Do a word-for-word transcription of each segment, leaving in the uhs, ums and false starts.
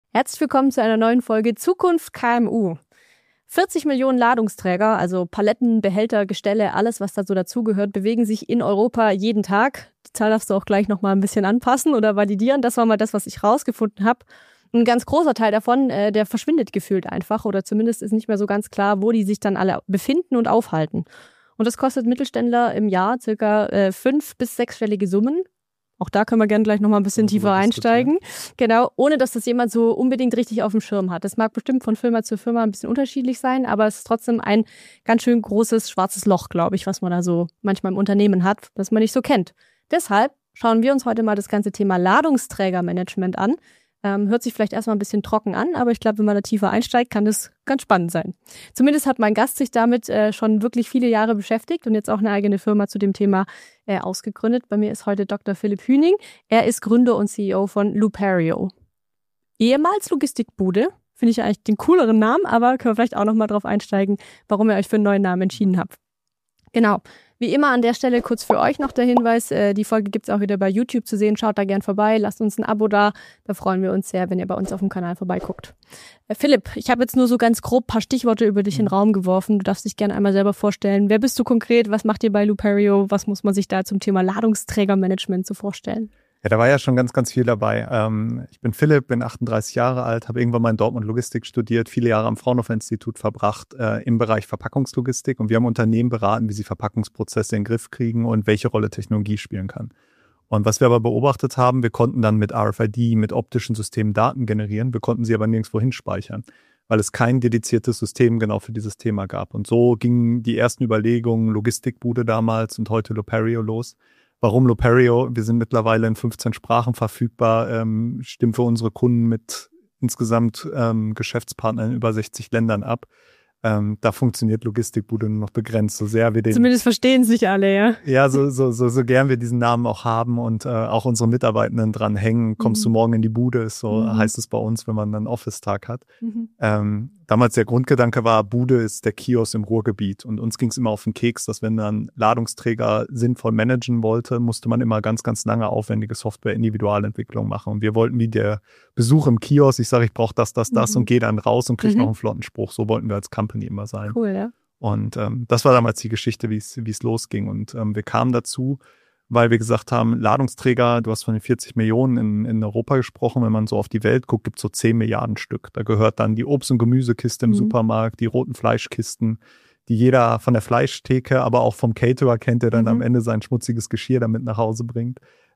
Herzlich willkommen zu einer neuen Folge Zukunft K M U. vierzig Millionen Ladungsträger, also Paletten, Behälter, Gestelle, alles, was da so dazugehört, bewegen sich in Europa jeden Tag. Die Zahl darfst du auch gleich nochmal ein bisschen anpassen oder validieren. Das war mal das, was ich rausgefunden habe. Ein ganz großer Teil davon, äh, der verschwindet gefühlt einfach oder zumindest ist nicht mehr so ganz klar, wo die sich dann alle befinden und aufhalten. Und das kostet Mittelständler im Jahr circa äh, fünf- bis sechsstellige Summen. Auch da können wir gerne gleich nochmal ein bisschen tiefer einsteigen. Genau, ohne dass das jemand so unbedingt richtig auf dem Schirm hat. Das mag bestimmt von Firma zu Firma ein bisschen unterschiedlich sein, aber es ist trotzdem ein ganz schön großes schwarzes Loch, glaube ich, was man da so manchmal im Unternehmen hat, das man nicht so kennt. Deshalb schauen wir uns heute mal das ganze Thema Ladungsträgermanagement an. Ähm, hört sich vielleicht erstmal ein bisschen trocken an, aber ich glaube, wenn man da tiefer einsteigt, kann das ganz spannend sein. Zumindest hat mein Gast sich damit äh, schon wirklich viele Jahre beschäftigt und jetzt auch eine eigene Firma zu dem Thema äh, ausgegründet. Bei mir ist heute Doktor Philipp Hüning. Er ist Gründer und C E O von Luperio. Ehemals Logistikbude, finde ich eigentlich den cooleren Namen, aber können wir vielleicht auch nochmal drauf einsteigen, warum ihr euch für einen neuen Namen entschieden habt. Genau. Wie immer an der Stelle kurz für euch noch der Hinweis, äh, die Folge gibt's auch wieder bei YouTube zu sehen. Schaut da gern vorbei, lasst uns ein Abo da. Da freuen wir uns sehr, wenn ihr bei uns auf dem Kanal vorbeiguckt. Äh, Philipp, ich habe jetzt nur so ganz grob ein paar Stichworte über dich in den Raum geworfen. Du darfst dich gerne einmal selber vorstellen. Wer bist du konkret? Was macht ihr bei Luperio? Was muss man sich da zum Thema Ladungsträgermanagement so vorstellen? Ja, da war ja schon ganz, ganz viel dabei. Ähm, ich bin Philipp, bin achtunddreißig Jahre alt, habe irgendwann mal in Dortmund Logistik studiert, viele Jahre am Fraunhofer-Institut verbracht äh, im Bereich Verpackungslogistik und wir haben Unternehmen beraten, wie sie Verpackungsprozesse in den Griff kriegen und welche Rolle Technologie spielen kann. Und was wir aber beobachtet haben, wir konnten dann mit R F I D, mit optischen Systemen Daten generieren, wir konnten sie aber nirgendwo hinspeichern, weil es kein dediziertes System genau für dieses Thema gab. Und so gingen die ersten Überlegungen, Logistikbude damals und heute Luperio los. Warum Luperio? Wir sind mittlerweile in fünfzehn Sprachen verfügbar, ähm, stimmen für unsere Kunden mit insgesamt ähm, Geschäftspartnern in über sechzig Ländern ab. Ähm, da funktioniert Logistikbude nur noch begrenzt, so sehr wir den... Zumindest verstehen sich alle, ja. Ja, so so so so gern wir diesen Namen auch haben und äh, auch unsere Mitarbeitenden dran hängen. Kommst mhm. du morgen in die Bude, ist so mhm. heißt es bei uns, wenn man einen Office-Tag hat. Mhm. Ähm, damals der Grundgedanke war, Bude ist der Kiosk im Ruhrgebiet und uns ging es immer auf den Keks, dass wenn man Ladungsträger sinnvoll managen wollte, musste man immer ganz, ganz lange aufwendige Software-Individualentwicklung machen und wir wollten wie der Besuch im Kiosk, ich sage, ich brauche das, das, das mhm. und gehe dann raus und kriege mhm. noch einen flotten Spruch. So wollten wir als Company immer sein. Cool, ja. Und ähm, das war damals die Geschichte, wie es wie es losging. Und ähm, wir kamen dazu, weil wir gesagt haben, Ladungsträger, du hast von den vierzig Millionen in, in Europa gesprochen, wenn man so auf die Welt guckt, gibt es so zehn Milliarden Stück. Da gehört dann die Obst- und Gemüsekiste im mhm. Supermarkt, die roten Fleischkisten, die jeder von der Fleischtheke, aber auch vom Caterer kennt, der dann mhm. am Ende sein schmutziges Geschirr damit nach Hause bringt.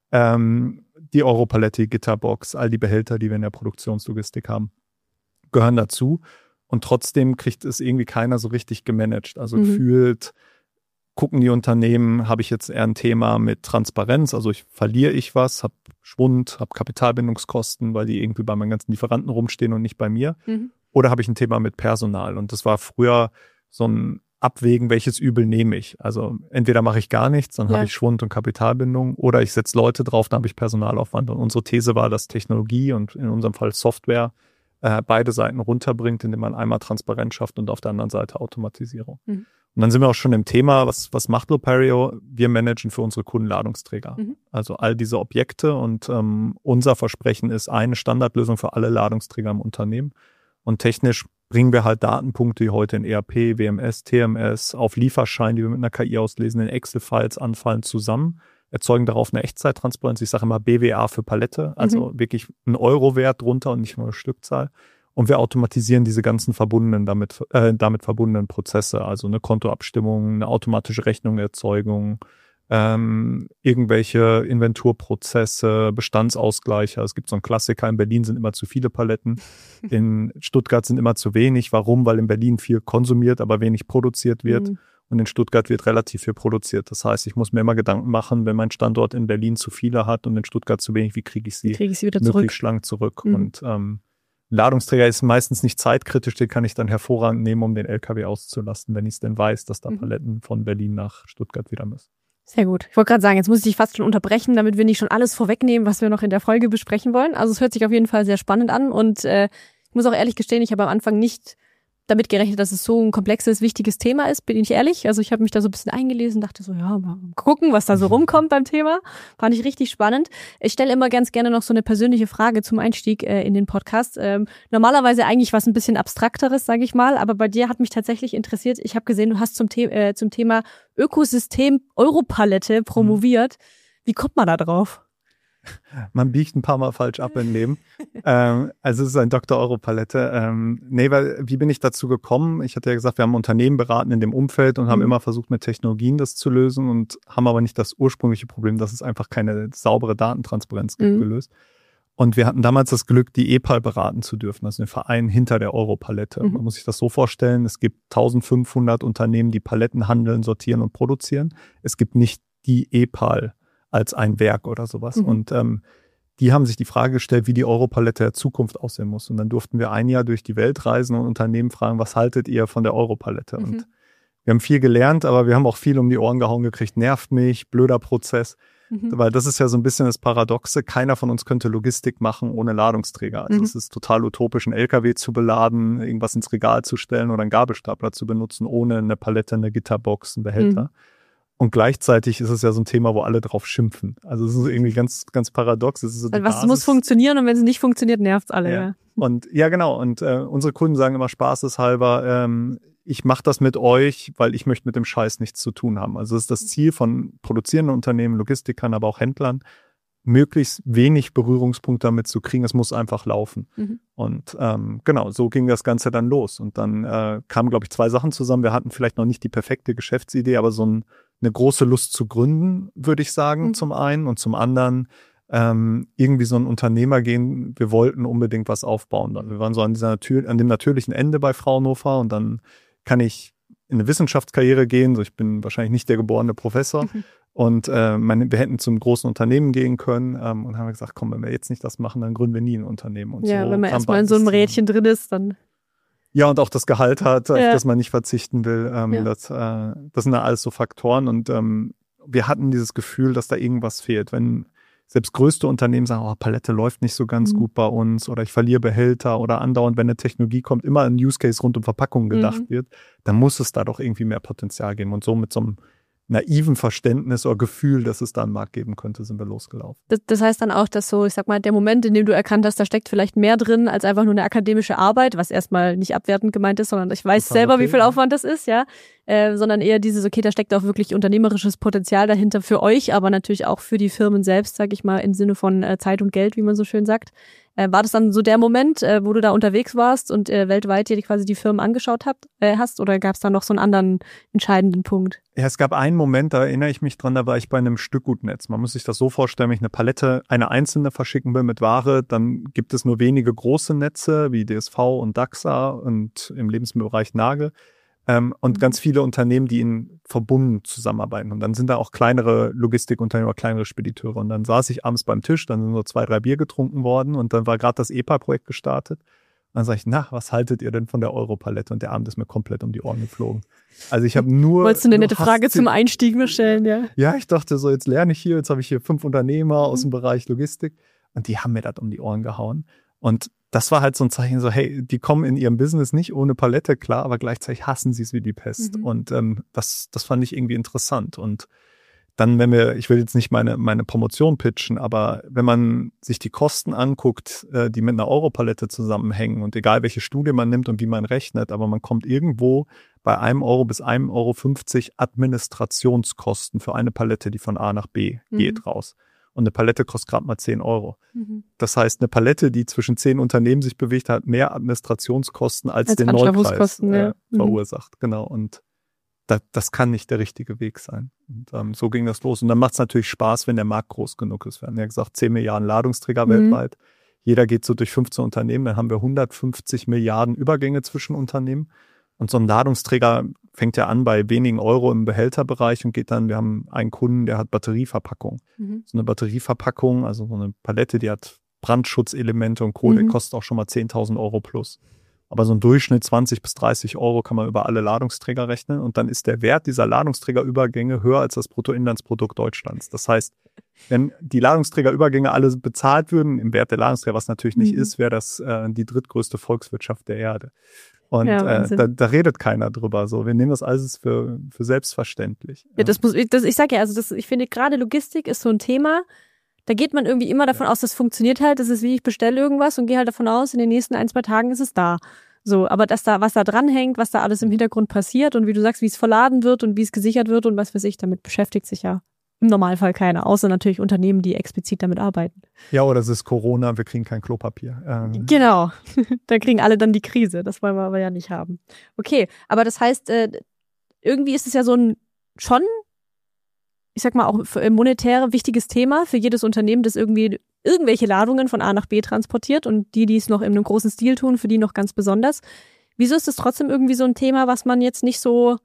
Ähm, die Europalette, die Gitterbox, all die Behälter, die wir in der Produktionslogistik haben, gehören dazu. Und trotzdem kriegt es irgendwie keiner so richtig gemanagt. Also mhm. gefühlt gucken die Unternehmen, habe ich jetzt eher ein Thema mit Transparenz, also ich verliere ich was, habe Schwund, habe Kapitalbindungskosten, weil die irgendwie bei meinen ganzen Lieferanten rumstehen und nicht bei mir. Mhm. Oder habe ich ein Thema mit Personal? Und das war früher so ein Abwägen, welches Übel nehme ich. Also entweder mache ich gar nichts, dann ja. habe ich Schwund und Kapitalbindung, oder ich setze Leute drauf, dann habe ich Personalaufwand. Und unsere These war, dass Technologie und in unserem Fall Software beide Seiten runterbringt, indem man einmal Transparenz schafft und auf der anderen Seite Automatisierung. Mhm. Und dann sind wir auch schon im Thema, was, was macht Luperio? Wir managen für unsere Kunden Ladungsträger. Mhm. Also all diese Objekte und ähm, unser Versprechen ist eine Standardlösung für alle Ladungsträger im Unternehmen. Und technisch bringen wir halt Datenpunkte, die heute in E R P, W M S, T M S, auf Lieferschein, die wir mit einer K I auslesen, in Excel-Files anfallen, zusammen, erzeugen darauf eine Echtzeit-Transparenz. Ich sage immer B W A für Palette, also mhm. wirklich ein Euro-Wert drunter und nicht nur eine Stückzahl. Und wir automatisieren diese ganzen verbundenen, damit, äh, damit verbundenen Prozesse, also eine Kontoabstimmung, eine automatische Rechnungerzeugung, ähm, irgendwelche Inventurprozesse, Bestandsausgleiche. Es gibt so einen Klassiker, in Berlin sind immer zu viele Paletten, in Stuttgart sind immer zu wenig. Warum? Weil in Berlin viel konsumiert, aber wenig produziert wird. Mhm. Und in Stuttgart wird relativ viel produziert. Das heißt, ich muss mir immer Gedanken machen, wenn mein Standort in Berlin zu viele hat und in Stuttgart zu wenig, wie kriege ich sie, kriege ich sie wieder möglichst zurück. schlank zurück. Mhm. Und ähm, Ladungsträger ist meistens nicht zeitkritisch, den kann ich dann hervorragend nehmen, um den L K W auszulasten, wenn ich es denn weiß, dass da mhm. Paletten von Berlin nach Stuttgart wieder müssen. Sehr gut. Ich wollte gerade sagen, jetzt muss ich dich fast schon unterbrechen, damit wir nicht schon alles vorwegnehmen, was wir noch in der Folge besprechen wollen. Also es hört sich auf jeden Fall sehr spannend an und äh, ich muss auch ehrlich gestehen, ich habe am Anfang nicht damit gerechnet, dass es so ein komplexes, wichtiges Thema ist, bin ich ehrlich. Also ich habe mich da so ein bisschen eingelesen, dachte so, ja, mal gucken, was da so rumkommt beim Thema. Fand ich richtig spannend. Ich stelle immer ganz gerne noch so eine persönliche Frage zum Einstieg äh, in den Podcast. Ähm, normalerweise eigentlich was ein bisschen Abstrakteres, sage ich mal, aber bei dir hat mich tatsächlich interessiert. Ich habe gesehen, du hast zum, The- äh, zum Thema Ökosystem Europalette promoviert. Wie kommt man da drauf? Man biegt ein paar Mal falsch ab im Leben. ähm, also es ist ein Doktor Europalette. Ähm, nee, weil, wie bin ich dazu gekommen? Ich hatte ja gesagt, wir haben Unternehmen beraten in dem Umfeld und haben mhm. immer versucht, mit Technologien das zu lösen und haben aber nicht das ursprüngliche Problem, dass es einfach keine saubere Datentransparenz gibt, mhm. gelöst. Und wir hatten damals das Glück, die E P A L beraten zu dürfen, also den Verein hinter der Europalette. Mhm. Man muss sich das so vorstellen, es gibt eintausendfünfhundert Unternehmen, die Paletten handeln, sortieren und produzieren. Es gibt nicht die E P A L als ein Werk oder sowas. Mhm. Und ähm, die haben sich die Frage gestellt, wie die Europalette der Zukunft aussehen muss. Und dann durften wir ein Jahr durch die Welt reisen und Unternehmen fragen, was haltet ihr von der Europalette? Mhm. Und wir haben viel gelernt, aber wir haben auch viel um die Ohren gehauen gekriegt. Nervt mich, blöder Prozess. Mhm. Weil das ist ja so ein bisschen das Paradoxe. Keiner von uns könnte Logistik machen ohne Ladungsträger. Also mhm. es ist total utopisch, einen L K W zu beladen, irgendwas ins Regal zu stellen oder einen Gabelstapler zu benutzen, ohne eine Palette, eine Gitterbox, einen Behälter. Mhm. Und gleichzeitig ist es ja so ein Thema, wo alle drauf schimpfen. Also es ist irgendwie ganz, ganz paradox. Es ist so die was Basis. Muss funktionieren und wenn es nicht funktioniert, nervt's alle. Ja. Ja. Und ja, genau. Und äh, unsere Kunden sagen immer spaßeshalber, ähm, ich mache das mit euch, weil ich möchte mit dem Scheiß nichts zu tun haben. Also es ist das Ziel von produzierenden Unternehmen, Logistikern, aber auch Händlern, möglichst wenig Berührungspunkte damit zu kriegen. Es muss einfach laufen. Mhm. Und ähm, genau, so ging das Ganze dann los. Und dann äh, kamen, glaube ich, zwei Sachen zusammen. Wir hatten vielleicht noch nicht die perfekte Geschäftsidee, aber so ein, eine große Lust zu gründen, würde ich sagen, mhm. zum einen. Und zum anderen ähm, irgendwie so ein Unternehmer gehen. Wir wollten unbedingt was aufbauen. Dann. Wir waren so an, dieser Natür- an dem natürlichen Ende bei Fraunhofer und dann kann ich in eine Wissenschaftskarriere gehen. So, ich bin wahrscheinlich nicht der geborene Professor. Mhm. Und äh, meine, wir hätten zum großen Unternehmen gehen können ähm, und haben gesagt, komm, wenn wir jetzt nicht das machen, dann gründen wir nie ein Unternehmen. Und ja, so wenn man erstmal in so einem Rädchen drin ist, dann... Ja, und auch das Gehalt hat, ja. auf das man nicht verzichten will. Ähm, ja. das, äh, das sind ja alles so Faktoren. Und ähm, wir hatten dieses Gefühl, dass da irgendwas fehlt. Wenn selbst größte Unternehmen sagen, oh, Palette läuft nicht so ganz mhm. gut bei uns oder ich verliere Behälter oder andauernd, wenn eine Technologie kommt, immer ein Use Case rund um Verpackungen gedacht mhm. wird, dann muss es da doch irgendwie mehr Potenzial geben. Und so mit so einem naiven Verständnis oder Gefühl, dass es da einen Markt geben könnte, sind wir losgelaufen. Das, das heißt dann auch, dass so, ich sag mal, der Moment, in dem du erkannt hast, da steckt vielleicht mehr drin als einfach nur eine akademische Arbeit, was erstmal nicht abwertend gemeint ist, sondern ich weiß Total selber, okay, wie viel ja. Aufwand das ist, ja, äh, sondern eher dieses, okay, da steckt auch wirklich unternehmerisches Potenzial dahinter für euch, aber natürlich auch für die Firmen selbst, sag ich mal, im Sinne von äh, Zeit und Geld, wie man so schön sagt. Äh, war das dann so der Moment, äh, wo du da unterwegs warst und äh, weltweit dir quasi die Firmen angeschaut habt, äh, hast, oder gab es da noch so einen anderen entscheidenden Punkt? Ja, es gab einen Moment, da erinnere ich mich dran, da war ich bei einem Stückgutnetz. Man muss sich das so vorstellen, wenn ich eine Palette, eine einzelne verschicken will mit Ware, dann gibt es nur wenige große Netze wie D S V und DAXA und im Lebensmittelbereich Nagel. Ähm, und mhm. ganz viele Unternehmen, die in verbunden zusammenarbeiten. Und dann sind da auch kleinere Logistikunternehmen oder kleinere Spediteure. Und dann saß ich abends beim Tisch, dann sind so zwei, drei Bier getrunken worden und dann war gerade das E P A-Projekt gestartet. Und dann sage ich, na, was haltet ihr denn von der Europalette? Und der Abend ist mir komplett um die Ohren geflogen. Also ich habe nur... Wolltest du eine nette Frage zum Einstieg mir stellen, ja? Ja, ich dachte so, jetzt lerne ich hier, jetzt habe ich hier fünf Unternehmer aus dem Bereich Logistik. Und die haben mir das um die Ohren gehauen. Und das war halt so ein Zeichen, so hey, die kommen in ihrem Business nicht ohne Palette, klar, aber gleichzeitig hassen sie es wie die Pest. Mhm. Und ähm, das, das fand ich irgendwie interessant. Und dann, wenn wir, ich will jetzt nicht meine, meine Promotion pitchen, aber wenn man sich die Kosten anguckt, äh, die mit einer Europalette zusammenhängen und egal welche Studie man nimmt und wie man rechnet, aber man kommt irgendwo bei einem Euro bis einem Euro fünfzig Administrationskosten für eine Palette, die von A nach B mhm. geht, raus. Und eine Palette kostet gerade mal zehn Euro. Mhm. Das heißt, eine Palette, die zwischen zehn Unternehmen sich bewegt, hat mehr Administrationskosten als, als den Neupreis äh, ja. verursacht. Mhm. Genau. Und da, das kann nicht der richtige Weg sein. Und ähm, so ging das los. Und dann macht es natürlich Spaß, wenn der Markt groß genug ist. Wir haben ja gesagt, zehn Milliarden Ladungsträger mhm. weltweit. Jeder geht so durch fünfzehn Unternehmen. Dann haben wir hundertfünfzig Milliarden Übergänge zwischen Unternehmen. Und so ein Ladungsträger fängt ja an bei wenigen Euro im Behälterbereich und geht dann, wir haben einen Kunden, der hat Batterieverpackung. Mhm. So eine Batterieverpackung, also so eine Palette, die hat Brandschutzelemente und Kohle, mhm. kostet auch schon mal zehntausend Euro plus. Aber so ein Durchschnitt zwanzig bis dreißig Euro kann man über alle Ladungsträger rechnen. Und dann ist der Wert dieser Ladungsträgerübergänge höher als das Bruttoinlandsprodukt Deutschlands. Das heißt, wenn die Ladungsträgerübergänge alle bezahlt würden, im Wert der Ladungsträger, was natürlich nicht mhm. ist, wäre das äh, die drittgrößte Volkswirtschaft der Erde. Und ja, äh, da, da redet keiner drüber. So, wir nehmen das alles für, für selbstverständlich. Ja, das muss, das, ich sage ja, also das, ich finde gerade Logistik ist so ein Thema, da geht man irgendwie immer davon aus, das funktioniert halt, das ist wie, ich bestelle irgendwas und gehe halt davon aus, in den nächsten ein, zwei Tagen ist es da. So, aber dass da, was da dranhängt, was da alles im Hintergrund passiert und wie du sagst, wie es verladen wird und wie es gesichert wird und was weiß ich, damit beschäftigt sich ja im Normalfall keiner, außer natürlich Unternehmen, die explizit damit arbeiten. Ja, oder es ist Corona, wir kriegen kein Klopapier. Ähm. Genau, da kriegen alle dann die Krise, das wollen wir aber ja nicht haben. Okay, aber das heißt, äh, irgendwie ist es ja so ein schon, ich sag mal auch für monetär wichtiges Thema für jedes Unternehmen, das irgendwie irgendwelche Ladungen von A nach B transportiert und die, die es noch in einem großen Stil tun, für die noch ganz besonders. Wieso ist es trotzdem irgendwie so ein Thema, was man jetzt nicht so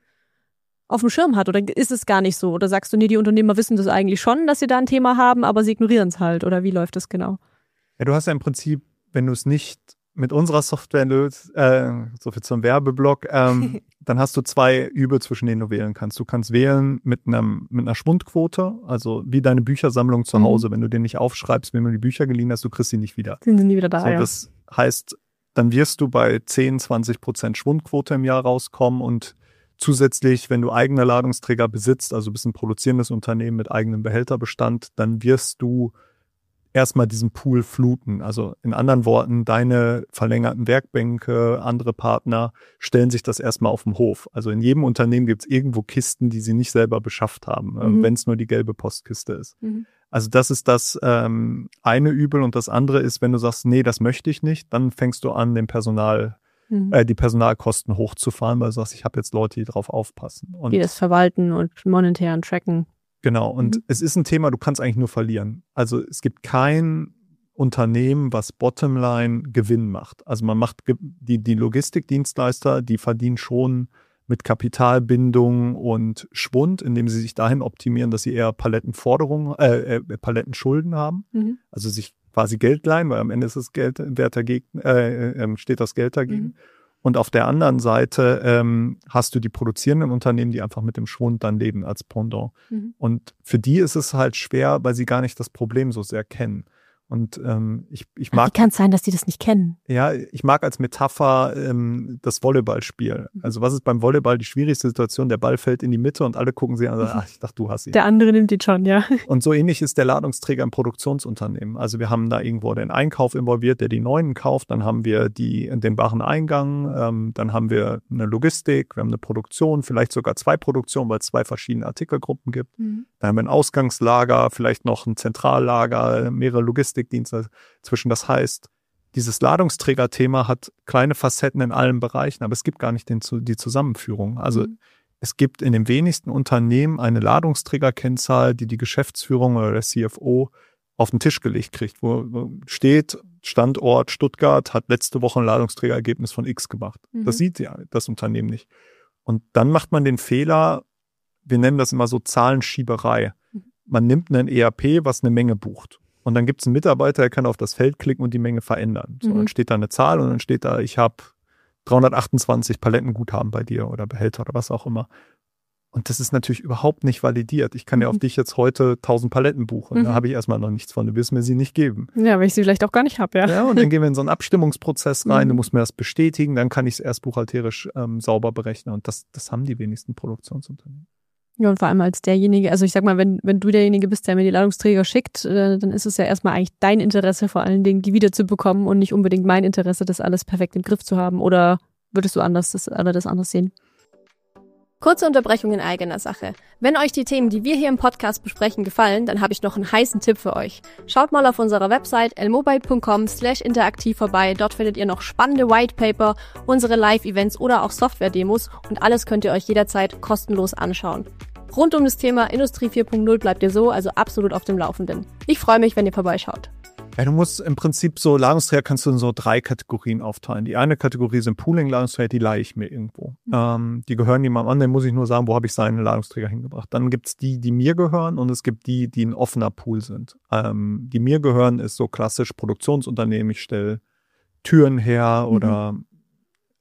auf dem Schirm hat? Oder ist es gar nicht so? Oder sagst du, nee, die Unternehmer wissen das eigentlich schon, dass sie da ein Thema haben, aber sie ignorieren es halt? Oder wie läuft das genau? Ja, du hast ja im Prinzip, wenn du es nicht mit unserer Software löst, äh, so viel zum Werbeblock, ähm, dann hast du zwei Übel, zwischen denen du wählen kannst. Du kannst wählen mit einem mit einer Schwundquote, also wie deine Büchersammlung zu Hause. Mhm. Wenn du dir nicht aufschreibst, wenn du die Bücher geliehen hast, du kriegst sie nicht wieder. Sind sie nie wieder da, so, ja. Das heißt, dann wirst du bei zehn, zwanzig Prozent Schwundquote im Jahr rauskommen und zusätzlich, wenn du eigene Ladungsträger besitzt, also bist ein produzierendes Unternehmen mit eigenem Behälterbestand, dann wirst du erstmal diesen Pool fluten. Also in anderen Worten, deine verlängerten Werkbänke, andere Partner stellen sich das erstmal auf den Hof. Also in jedem Unternehmen gibt es irgendwo Kisten, die sie nicht selber beschafft haben, mhm. wenn es nur die gelbe Postkiste ist. Mhm. Also das ist das ähm, eine Übel und das andere ist, wenn du sagst, nee, das möchte ich nicht, dann fängst du an, den Personal Mhm. Äh, die Personalkosten hochzufahren, weil du sagst, ich habe jetzt Leute, die drauf aufpassen. Und die das verwalten und monetär tracken. Genau, und mhm. es ist ein Thema, du kannst eigentlich nur verlieren. Also es gibt kein Unternehmen, was Bottomline Gewinn macht. Also man macht die, die Logistikdienstleister, die verdienen schon mit Kapitalbindung und Schwund, indem sie sich dahin optimieren, dass sie eher Palettenforderungen, äh, äh Palettenschulden haben. Mhm. Also sich quasi Geld leihen, weil am Ende ist das Geld Wert dagegen, äh, äh, steht das Geld dagegen. Mhm. Und auf der anderen Seite ähm, hast du die produzierenden Unternehmen, die einfach mit dem Schwund dann leben als Pendant. Mhm. Und für die ist es halt schwer, weil sie gar nicht das Problem so sehr kennen. Und ähm, ich, ich mag. Wie kann es sein, dass die das nicht kennen? Ja, ich mag als Metapher ähm, das Volleyballspiel. Mhm. Also was ist beim Volleyball die schwierigste Situation? Der Ball fällt in die Mitte und alle gucken sie an und sagen, ach, ich dachte, du hast ihn. Der andere nimmt ihn schon, ja. Und so ähnlich ist der Ladungsträger im Produktionsunternehmen. Also wir haben da irgendwo den Einkauf involviert, der die neuen kauft. Dann haben wir die den Wareneingang. Ähm, dann haben wir eine Logistik. Wir haben eine Produktion, vielleicht sogar zwei Produktionen, weil es zwei verschiedene Artikelgruppen gibt. Mhm. Dann haben wir ein Ausgangslager, vielleicht noch ein Zentrallager, mehrere Logistikdienste zwischen. Das heißt, dieses Ladungsträgerthema hat kleine Facetten in allen Bereichen, aber es gibt gar nicht den, die Zusammenführung. Also mhm. es gibt in den wenigsten Unternehmen eine Ladungsträgerkennzahl, die die Geschäftsführung oder der C F O auf den Tisch gelegt kriegt, wo steht, Standort Stuttgart hat letzte Woche ein Ladungsträgerergebnis von X gemacht. Mhm. Das sieht ja das Unternehmen nicht. Und dann macht man den Fehler, wir nennen das immer so Zahlenschieberei. Man nimmt ein E R P, was eine Menge bucht. Und dann gibt es einen Mitarbeiter, der kann auf das Feld klicken und die Menge verändern. So, mhm. Dann steht da eine Zahl und dann steht da, ich habe dreihundertachtundzwanzig Palettenguthaben bei dir oder Behälter oder was auch immer. Und das ist natürlich überhaupt nicht validiert. Ich kann mhm. ja auf dich jetzt heute tausend Paletten buchen. Mhm. Da habe ich erstmal noch nichts von. Du wirst mir sie nicht geben. Ja, weil ich sie vielleicht auch gar nicht habe, ja. Ja, und dann gehen wir in so einen Abstimmungsprozess rein. Mhm. Du musst mir das bestätigen. Dann kann ich es erst buchhalterisch ähm, sauber berechnen. Und das, das haben die wenigsten Produktionsunternehmen. Ja, und vor allem als derjenige, also ich sag mal, wenn wenn du derjenige bist, der mir die Ladungsträger schickt, äh, dann ist es ja erstmal eigentlich dein Interesse, vor allen Dingen die wiederzubekommen und nicht unbedingt mein Interesse, das alles perfekt im Griff zu haben. Oder würdest du anders das, oder das anders sehen? Kurze Unterbrechung in eigener Sache. Wenn euch die Themen, die wir hier im Podcast besprechen, gefallen, dann habe ich noch einen heißen Tipp für euch. Schaut mal auf unserer Website elmobile.com slash interaktiv vorbei. Dort findet ihr noch spannende Whitepaper, unsere Live-Events oder auch Software-Demos und alles könnt ihr euch jederzeit kostenlos anschauen. Rund um das Thema Industrie vier Punkt null bleibt ihr so, also absolut auf dem Laufenden. Ich freue mich, wenn ihr vorbeischaut. Ja, du musst im Prinzip so, Ladungsträger kannst du in so drei Kategorien aufteilen. Die eine Kategorie sind Pooling-Ladungsträger, die leihe ich mir irgendwo. Mhm. Ähm, die gehören jemandem an, dann muss ich nur sagen, wo habe ich seine Ladungsträger hingebracht. Dann gibt's die, die mir gehören und es gibt die, die ein offener Pool sind. Ähm, die mir gehören ist so klassisch Produktionsunternehmen, ich stelle Türen her oder mhm.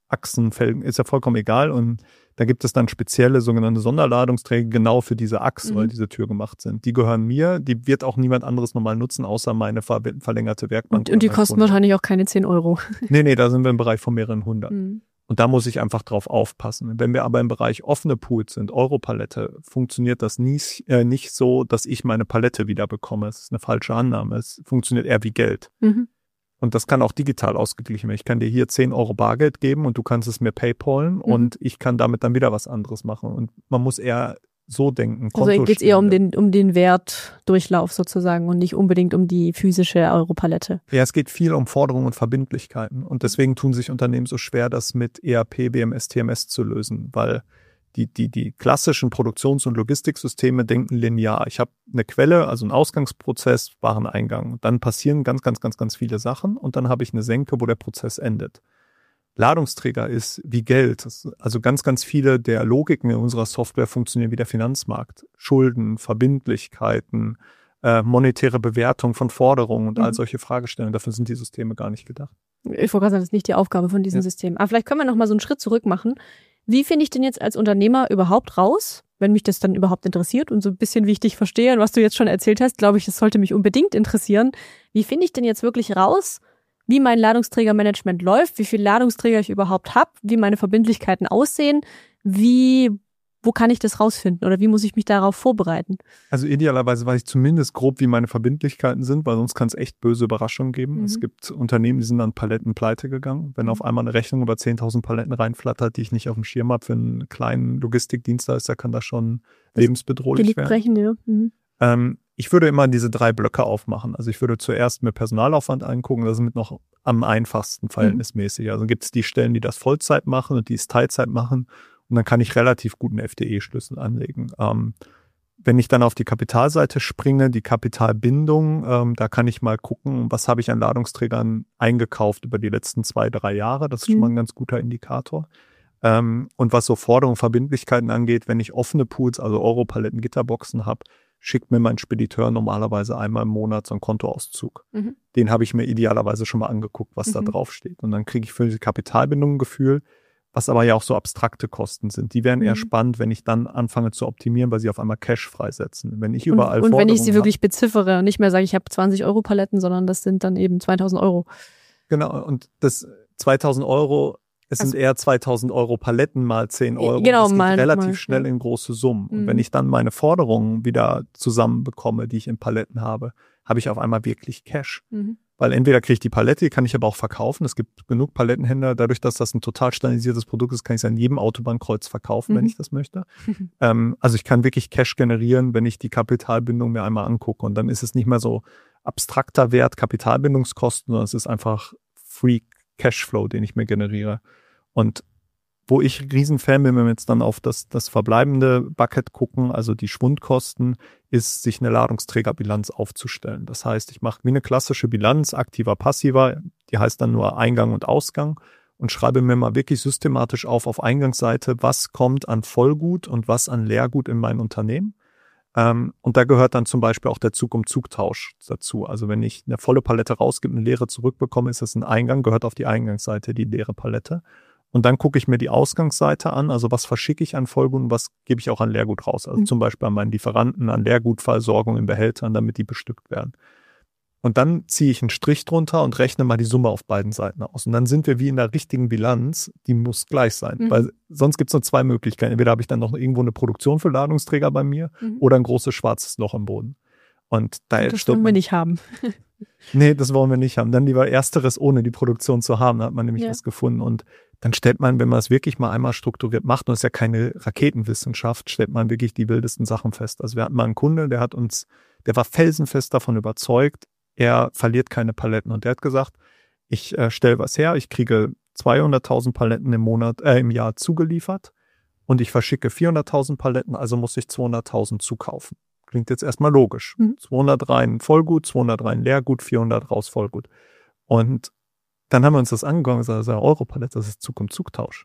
Achsen, Felgen, ist ja vollkommen egal. Und da gibt es dann spezielle sogenannte Sonderladungsträger genau für diese Achse, mhm. weil diese Tür gemacht sind. Die gehören mir, die wird auch niemand anderes nochmal nutzen, außer meine ver- verlängerte Werkbank. Und, und die kosten Kunde. Wahrscheinlich auch keine zehn Euro. Nee, nee, da sind wir im Bereich von mehreren hundert. Mhm. Und da muss ich einfach drauf aufpassen. Wenn wir aber im Bereich offene Pools sind, Europalette, funktioniert das nie, äh, nicht so, dass ich meine Palette wieder bekomme. Es ist eine falsche Annahme. Es funktioniert eher wie Geld. Mhm. Und das kann auch digital ausgeglichen werden. Ich kann dir hier zehn Euro Bargeld geben und du kannst es mir PayPalen mhm. und ich kann damit dann wieder was anderes machen. Und man muss eher so denken. Also geht es eher um den, um den Wertdurchlauf sozusagen und nicht unbedingt um die physische Europalette. Ja, es geht viel um Forderungen und Verbindlichkeiten. Und deswegen tun sich Unternehmen so schwer, das mit E R P, B M S, T M S zu lösen, weil Die, die, die klassischen Produktions- und Logistiksysteme denken linear. Ich habe eine Quelle, also einen Ausgangsprozess, Wareneingang. Dann passieren ganz, ganz, ganz, ganz viele Sachen und dann habe ich eine Senke, wo der Prozess endet. Ladungsträger ist wie Geld. Also ganz, ganz viele der Logiken in unserer Software funktionieren wie der Finanzmarkt. Schulden, Verbindlichkeiten, äh, monetäre Bewertung von Forderungen und mhm. all solche Fragestellungen. Dafür sind die Systeme gar nicht gedacht. Ich wollte gerade sagen, das ist nicht die Aufgabe von diesen ja. Systemen. Aber vielleicht können wir noch mal so einen Schritt zurück machen. Wie finde ich denn jetzt als Unternehmer überhaupt raus, wenn mich das dann überhaupt interessiert und so ein bisschen, wie ich dich verstehe und was du jetzt schon erzählt hast, glaube ich, das sollte mich unbedingt interessieren. Wie finde ich denn jetzt wirklich raus, wie mein Ladungsträgermanagement läuft, wie viele Ladungsträger ich überhaupt habe, wie meine Verbindlichkeiten aussehen, wie, wo kann ich das rausfinden oder wie muss ich mich darauf vorbereiten? Also idealerweise weiß ich zumindest grob, wie meine Verbindlichkeiten sind, weil sonst kann es echt böse Überraschungen geben. Mhm. Es gibt Unternehmen, die sind an Paletten pleite gegangen. Wenn mhm. auf einmal eine Rechnung über zehntausend Paletten reinflattert, die ich nicht auf dem Schirm habe für einen kleinen Logistikdienstleister, kann das schon das lebensbedrohlich werden. Brechen, ja. Mhm. Ähm, ich würde immer diese drei Blöcke aufmachen. Also ich würde zuerst mir Personalaufwand angucken, das ist mit noch am einfachsten verhältnismäßig. Mhm. Also gibt es die Stellen, die das Vollzeit machen und die es Teilzeit machen. Und dann kann ich relativ guten F D E-Schlüssel anlegen. Ähm, wenn ich dann auf die Kapitalseite springe, die Kapitalbindung, ähm, da kann ich mal gucken, was habe ich an Ladungsträgern eingekauft über die letzten zwei, drei Jahre. Das ist mhm. schon mal ein ganz guter Indikator. Ähm, und was so Forderungen, Verbindlichkeiten angeht, wenn ich offene Pools, also Europaletten, Gitterboxen habe, schickt mir mein Spediteur normalerweise einmal im Monat so einen Kontoauszug. Mhm. Den habe ich mir idealerweise schon mal angeguckt, was mhm. da drauf steht. Und dann kriege ich für die Kapitalbindung ein Gefühl, was aber ja auch so abstrakte Kosten sind. Die wären mhm. eher spannend, wenn ich dann anfange zu optimieren, weil sie auf einmal Cash freisetzen. Wenn ich überall Und, und wenn ich sie wirklich beziffere und nicht mehr sage, ich habe zwanzig Euro Paletten, sondern das sind dann eben zweitausend Euro. Genau, und das zweitausend Euro, es also, sind eher zweitausend Euro Paletten mal zehn Euro. Genau, das geht mal, relativ mal, schnell ja. in große Summen. Mhm. Und wenn ich dann meine Forderungen wieder zusammenbekomme, die ich in Paletten habe, habe ich auf einmal wirklich Cash. Mhm. Weil entweder kriege ich die Palette, die kann ich aber auch verkaufen. Es gibt genug Palettenhändler. Dadurch, dass das ein total standardisiertes Produkt ist, kann ich es an jedem Autobahnkreuz verkaufen, mhm. wenn ich das möchte. ähm, also ich kann wirklich Cash generieren, wenn ich die Kapitalbindung mir einmal angucke. Und dann ist es nicht mehr so abstrakter Wert, Kapitalbindungskosten, sondern es ist einfach Free Cashflow, den ich mir generiere. Und wo ich Riesenfan bin, wenn wir jetzt dann auf das, das verbleibende Bucket gucken, also die Schwundkosten, ist, sich eine Ladungsträgerbilanz aufzustellen. Das heißt, ich mache wie eine klassische Bilanz, aktiver, passiver, die heißt dann nur Eingang und Ausgang und schreibe mir mal wirklich systematisch auf, auf Eingangsseite, was kommt an Vollgut und was an Leergut in mein Unternehmen. Ähm, und da gehört dann zum Beispiel auch der Zug-um-Zug-Tausch dazu. Also wenn ich eine volle Palette rausgebe, eine leere zurückbekomme, ist das ein Eingang, gehört auf die Eingangsseite die leere Palette. Und dann gucke ich mir die Ausgangsseite an, also was verschicke ich an Vollgut und was gebe ich auch an Leergut raus. Also mhm. zum Beispiel an meinen Lieferanten, an Leergutversorgung in Behältern, damit die bestückt werden. Und dann ziehe ich einen Strich drunter und rechne mal die Summe auf beiden Seiten aus. Und dann sind wir wie in der richtigen Bilanz, die muss gleich sein. Mhm. Weil sonst gibt es nur zwei Möglichkeiten. Entweder habe ich dann noch irgendwo eine Produktion für Ladungsträger bei mir mhm. oder ein großes schwarzes Loch im Boden. Und da und das wollen wir nicht haben. Nee, das wollen wir nicht haben. Dann lieber Ersteres, ohne die Produktion zu haben. Da hat man nämlich ja. was gefunden. Und dann stellt man, wenn man es wirklich mal einmal strukturiert macht, und es ist ja keine Raketenwissenschaft, stellt man wirklich die wildesten Sachen fest. Also wir hatten mal einen Kunde, der hat uns, der war felsenfest davon überzeugt, er verliert keine Paletten. Und der hat gesagt, ich äh, stelle was her, ich kriege zweihunderttausend Paletten im Monat, äh, im Jahr zugeliefert und ich verschicke vierhunderttausend Paletten, also muss ich zweihunderttausend zukaufen. Klingt jetzt erstmal logisch. Mhm. zweihundert rein Vollgut, zweihundert rein Leergut, vierhundert raus Vollgut. Und dann haben wir uns das angeguckt und gesagt, das ist eine Europalette, das ist Zug-um-Zug-Tausch.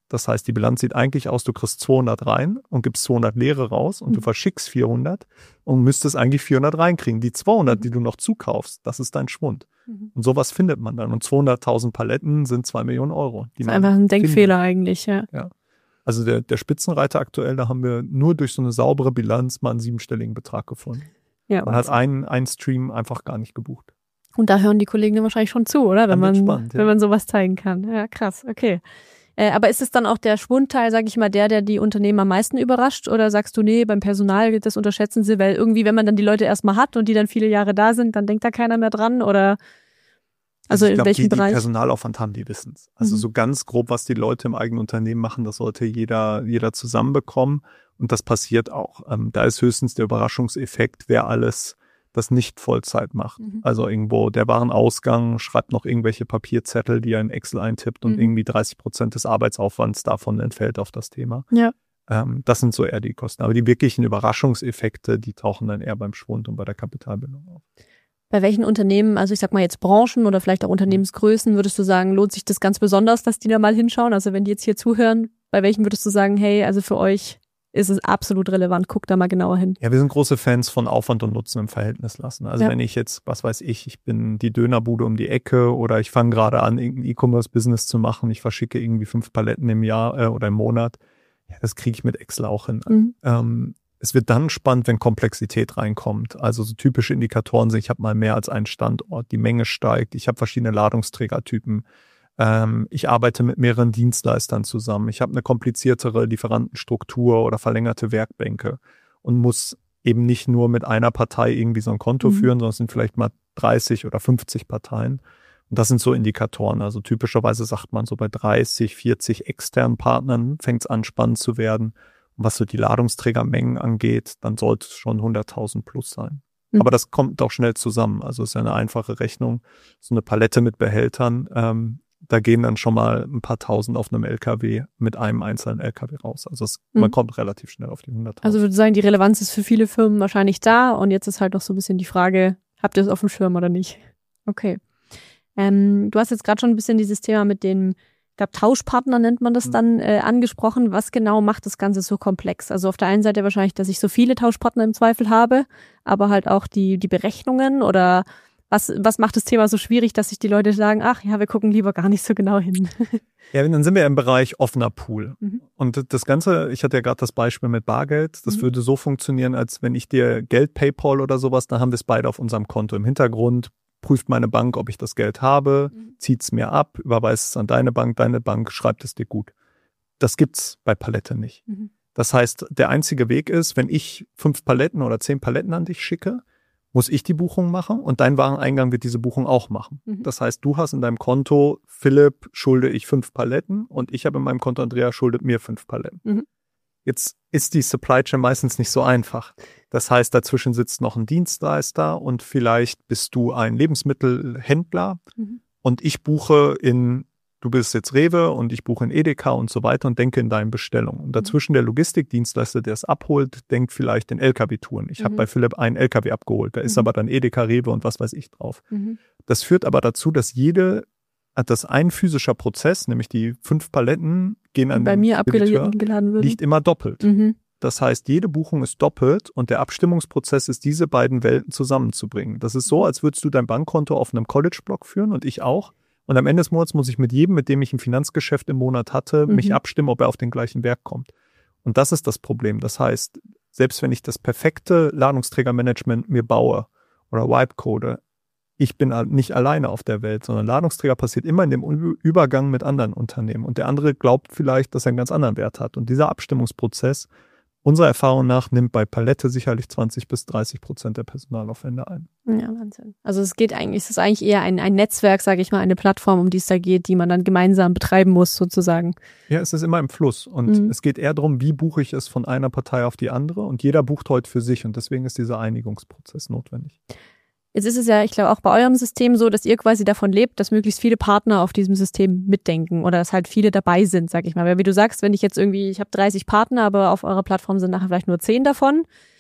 Das heißt, die Bilanz sieht eigentlich aus, du kriegst zweihundert rein und gibst zweihundert Leere raus und mhm. du verschickst vierhundert und müsstest eigentlich vierhundert reinkriegen. Die zweihundert, die du noch zukaufst, das ist dein Schwund. Mhm. Und sowas findet man dann. Und zweihunderttausend Paletten sind zwei Millionen Euro. Das ist einfach ein Denkfehler findet. eigentlich, ja. ja. Also der, der Spitzenreiter aktuell, da haben wir nur durch so eine saubere Bilanz mal einen siebenstelligen Betrag gefunden. Ja, man hat einen, einen Stream einfach gar nicht gebucht. Und da hören die Kollegen dann wahrscheinlich schon zu, oder? Wenn man, spannend, ja. wenn man sowas zeigen kann. Ja, krass, okay. Äh, aber ist es dann auch der Schwundteil, sag ich mal, der, der die Unternehmen am meisten überrascht? Oder sagst du, nee, beim Personal, das unterschätzen sie, weil irgendwie, wenn man dann die Leute erstmal hat und die dann viele Jahre da sind, dann denkt da keiner mehr dran? Oder also, also in glaub, welchem die, Bereich? Die Personalaufwand haben, die wissen es. Also mhm. so ganz grob, was die Leute im eigenen Unternehmen machen, das sollte jeder, jeder zusammenbekommen. Und das passiert auch. Ähm, da ist höchstens der Überraschungseffekt, wer alles das nicht Vollzeit macht. Mhm. Also irgendwo der Warenausgang schreibt noch irgendwelche Papierzettel, die er in Excel eintippt und mhm. irgendwie dreißig Prozent des Arbeitsaufwands davon entfällt auf das Thema. Ja. Ähm, das sind so eher die Kosten. Aber die wirklichen Überraschungseffekte, die tauchen dann eher beim Schwund und bei der Kapitalbildung auf. Bei welchen Unternehmen, also ich sag mal jetzt Branchen oder vielleicht auch Unternehmensgrößen, würdest du sagen, lohnt sich das ganz besonders, dass die da mal hinschauen? Also wenn die jetzt hier zuhören, bei welchen würdest du sagen, hey, also für euch ist es absolut relevant, guck da mal genauer hin. Ja, wir sind große Fans von Aufwand und Nutzen im Verhältnis lassen. Also ja. wenn ich jetzt, was weiß ich, ich bin die Dönerbude um die Ecke oder ich fange gerade an, irgendein E-Commerce-Business zu machen, ich verschicke irgendwie fünf Paletten im Jahr äh, oder im Monat, ja, das kriege ich mit Excel auch hin. Mhm. Ähm, es wird dann spannend, wenn Komplexität reinkommt. Also so typische Indikatoren sind, ich habe mal mehr als einen Standort, die Menge steigt, ich habe verschiedene Ladungsträgertypen. Ich arbeite mit mehreren Dienstleistern zusammen. Ich habe eine kompliziertere Lieferantenstruktur oder verlängerte Werkbänke und muss eben nicht nur mit einer Partei irgendwie so ein Konto mhm. führen, sondern es sind vielleicht mal dreißig oder fünfzig Parteien. Und das sind so Indikatoren. Also typischerweise sagt man so bei dreißig, vierzig externen Partnern fängt es an, spannend zu werden. Und was so die Ladungsträgermengen angeht, dann sollte es schon hunderttausend plus sein. Mhm. Aber das kommt auch schnell zusammen. Also es ist ja eine einfache Rechnung. So eine Palette mit Behältern, ähm, da gehen dann schon mal ein paar Tausend auf einem L K W mit einem einzelnen L K W raus. Also es, mhm. man kommt relativ schnell auf die hunderttausend. Also würde sagen, die Relevanz ist für viele Firmen wahrscheinlich da und jetzt ist halt noch so ein bisschen die Frage, habt ihr es auf dem Schirm oder nicht? Okay. Ähm, du hast jetzt gerade schon ein bisschen dieses Thema mit dem, ich glaube Tauschpartner nennt man das mhm. dann, äh, angesprochen. Was genau macht das Ganze so komplex? Also auf der einen Seite wahrscheinlich, dass ich so viele Tauschpartner im Zweifel habe, aber halt auch die, die Berechnungen oder Was, was macht das Thema so schwierig, dass sich die Leute sagen, ach ja, wir gucken lieber gar nicht so genau hin? Ja, dann sind wir im Bereich offener Pool. Mhm. Und das Ganze, ich hatte ja gerade das Beispiel mit Bargeld, das mhm. würde so funktionieren, als wenn ich dir Geld PayPal oder sowas, dann haben wir es beide auf unserem Konto. Im Hintergrund prüft meine Bank, ob ich das Geld habe, mhm. zieht es mir ab, überweist es an deine Bank, deine Bank schreibt es dir gut. Das gibt's bei Palette nicht. Mhm. Das heißt, der einzige Weg ist, wenn ich fünf Paletten oder zehn Paletten an dich schicke, muss ich die Buchung machen und dein Wareneingang wird diese Buchung auch machen. Mhm. Das heißt, du hast in deinem Konto, Philipp, schulde ich fünf Paletten und ich habe in meinem Konto, Andrea, schuldet mir fünf Paletten. Mhm. Jetzt ist die Supply Chain meistens nicht so einfach. Das heißt, dazwischen sitzt noch ein Dienstleister und vielleicht bist du ein Lebensmittelhändler mhm. und ich buche in, du bist jetzt Rewe und ich buche in Edeka und so weiter und denke in deinen Bestellungen. Und dazwischen der Logistikdienstleister, der es abholt, denkt vielleicht in L K W-Touren. Ich mhm. habe bei Philipp einen L K W abgeholt, da ist mhm. aber dann Edeka, Rewe und was weiß ich drauf. Mhm. Das führt aber dazu, dass jede, dass ein physischer Prozess, nämlich die fünf Paletten, gehen an bei den mir abgeladen wird, liegt immer doppelt. Mhm. Das heißt, jede Buchung ist doppelt und der Abstimmungsprozess ist, diese beiden Welten zusammenzubringen. Das ist so, als würdest du dein Bankkonto auf einem College-Block führen und ich auch. Und am Ende des Monats muss ich mit jedem, mit dem ich ein Finanzgeschäft im Monat hatte, mhm. mich abstimmen, ob er auf den gleichen Wert kommt. Und das ist das Problem. Das heißt, selbst wenn ich das perfekte Ladungsträgermanagement mir baue oder Wipe-Code, ich bin nicht alleine auf der Welt, sondern Ladungsträger passiert immer in dem Übergang mit anderen Unternehmen. Und der andere glaubt vielleicht, dass er einen ganz anderen Wert hat. Und dieser Abstimmungsprozess, unserer Erfahrung nach, nimmt bei Palette sicherlich zwanzig bis dreißig Prozent der Personalaufwände ein. Ja, Wahnsinn. Also es geht eigentlich, es ist eigentlich eher ein, ein Netzwerk, sage ich mal, eine Plattform, um die es da geht, die man dann gemeinsam betreiben muss, sozusagen. Ja, es ist immer im Fluss. Und mhm. es geht eher darum, wie buche ich es von einer Partei auf die andere. Und jeder bucht heute für sich. Und deswegen ist dieser Einigungsprozess notwendig. Jetzt ist es ja, ich glaube, auch bei eurem System so, dass ihr quasi davon lebt, dass möglichst viele Partner auf diesem System mitdenken oder dass halt viele dabei sind, sag ich mal. Weil wie du sagst, wenn ich jetzt irgendwie, ich habe dreißig Partner, aber auf eurer Plattform sind nachher vielleicht nur zehn davon,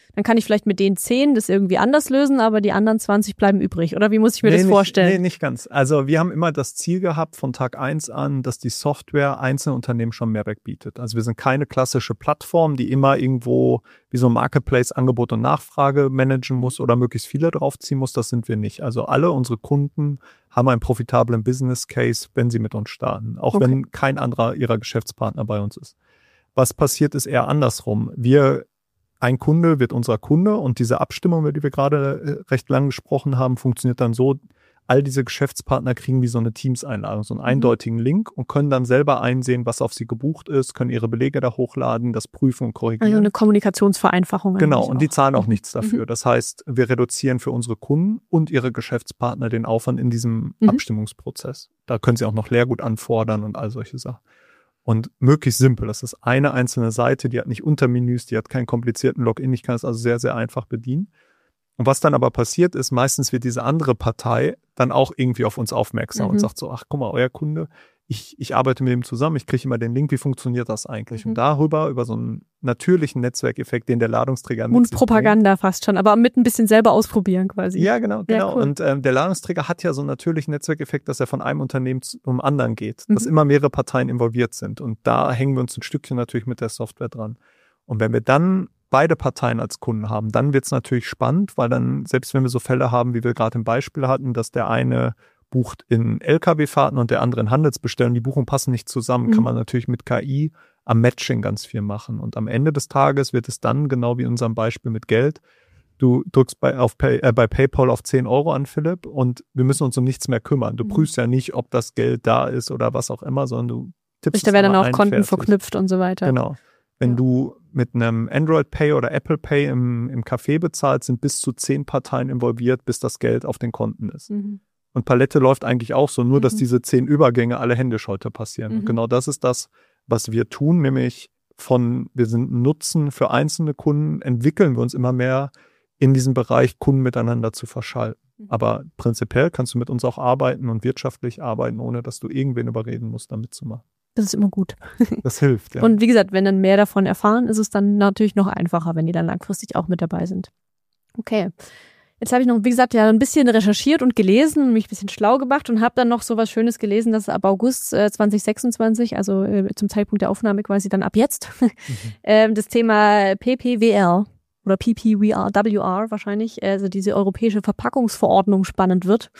dann kann ich vielleicht mit den zehn das irgendwie anders lösen, aber die anderen zwanzig bleiben übrig. Oder wie muss ich mir nee, das nicht, vorstellen? Nee, nicht ganz. Also wir haben immer das Ziel gehabt von Tag eins an, dass die Software einzelnen Unternehmen schon Mehrwert bietet. Also wir sind keine klassische Plattform, die immer irgendwo wie so ein Marketplace Angebot und Nachfrage managen muss oder möglichst viele draufziehen muss. Das sind wir nicht. Also alle unsere Kunden haben einen profitablen Business Case, wenn sie mit uns starten. Auch okay. wenn kein anderer ihrer Geschäftspartner bei uns ist. Was passiert, ist eher andersrum. Wir, ein Kunde wird unser Kunde und diese Abstimmung, über die wir gerade recht lang gesprochen haben, funktioniert dann so, all diese Geschäftspartner kriegen wie so eine Teams-Einladung, so einen eindeutigen mhm. Link und können dann selber einsehen, was auf sie gebucht ist, können ihre Belege da hochladen, das prüfen und korrigieren. Also eine Kommunikationsvereinfachung. Genau, und die zahlen auch mhm. nichts dafür. Mhm. Das heißt, wir reduzieren für unsere Kunden und ihre Geschäftspartner den Aufwand in diesem mhm. Abstimmungsprozess. Da können sie auch noch Leergut anfordern und all solche Sachen. Und möglichst simpel. Das ist eine einzelne Seite, die hat nicht Untermenüs, die hat keinen komplizierten Login. Ich kann es also sehr, sehr einfach bedienen. Und was dann aber passiert ist, meistens wird diese andere Partei dann auch irgendwie auf uns aufmerksam mhm. und sagt so, ach guck mal, euer Kunde, ich, ich arbeite mit dem zusammen, ich kriege immer den Link, wie funktioniert das eigentlich? Mhm. Und darüber, über so einen natürlichen Netzwerkeffekt, den der Ladungsträger mit und Propaganda bringt. Fast schon, aber mit ein bisschen selber ausprobieren quasi. Ja, genau, genau. Ja, cool. Und ähm, der Ladungsträger hat ja so einen natürlichen Netzwerkeffekt, dass er von einem Unternehmen zum anderen geht, mhm. dass immer mehrere Parteien involviert sind. Und da hängen wir uns ein Stückchen natürlich mit der Software dran. Und wenn wir dann beide Parteien als Kunden haben, dann wird es natürlich spannend, weil dann, selbst wenn wir so Fälle haben, wie wir gerade im Beispiel hatten, dass der eine bucht in L K W-Fahrten und der andere in Handelsbestellungen, die Buchungen passen nicht zusammen, mhm. kann man natürlich mit K I am Matching ganz viel machen. Und am Ende des Tages wird es dann, genau wie in unserem Beispiel mit Geld, du drückst bei, auf Pay, äh, bei PayPal auf zehn Euro an, Philipp, und wir müssen uns um nichts mehr kümmern. Du mhm. prüfst ja nicht, ob das Geld da ist oder was auch immer, sondern du tippst da es werden dann auch ein, Konten fertig. verknüpft und so weiter. Genau. Wenn ja. du mit einem Android Pay oder Apple Pay im, im Café bezahlst, sind bis zu zehn Parteien involviert, bis das Geld auf den Konten ist. Mhm. Und Palette läuft eigentlich auch so, nur mhm. dass diese zehn Übergänge alle händisch heute passieren. Mhm. Und genau das ist das, was wir tun, nämlich von, wir sind Nutzen für einzelne Kunden, entwickeln wir uns immer mehr in diesem Bereich, Kunden miteinander zu verschalten. Mhm. Aber prinzipiell kannst du mit uns auch arbeiten und wirtschaftlich arbeiten, ohne dass du irgendwen überreden musst, da mitzumachen. Das ist immer gut. Das hilft, ja. Und wie gesagt, wenn dann mehr davon erfahren, ist es dann natürlich noch einfacher, wenn die dann langfristig auch mit dabei sind. Okay. Jetzt habe ich noch, wie gesagt, ja ein bisschen recherchiert und gelesen und mich ein bisschen schlau gemacht und habe dann noch so was Schönes gelesen, dass ab August äh, zwanzig sechsundzwanzig, also äh, zum Zeitpunkt der Aufnahme quasi dann ab jetzt, mhm. äh, das Thema P P W R oder P P W R wahrscheinlich, also diese europäische Verpackungsverordnung spannend wird.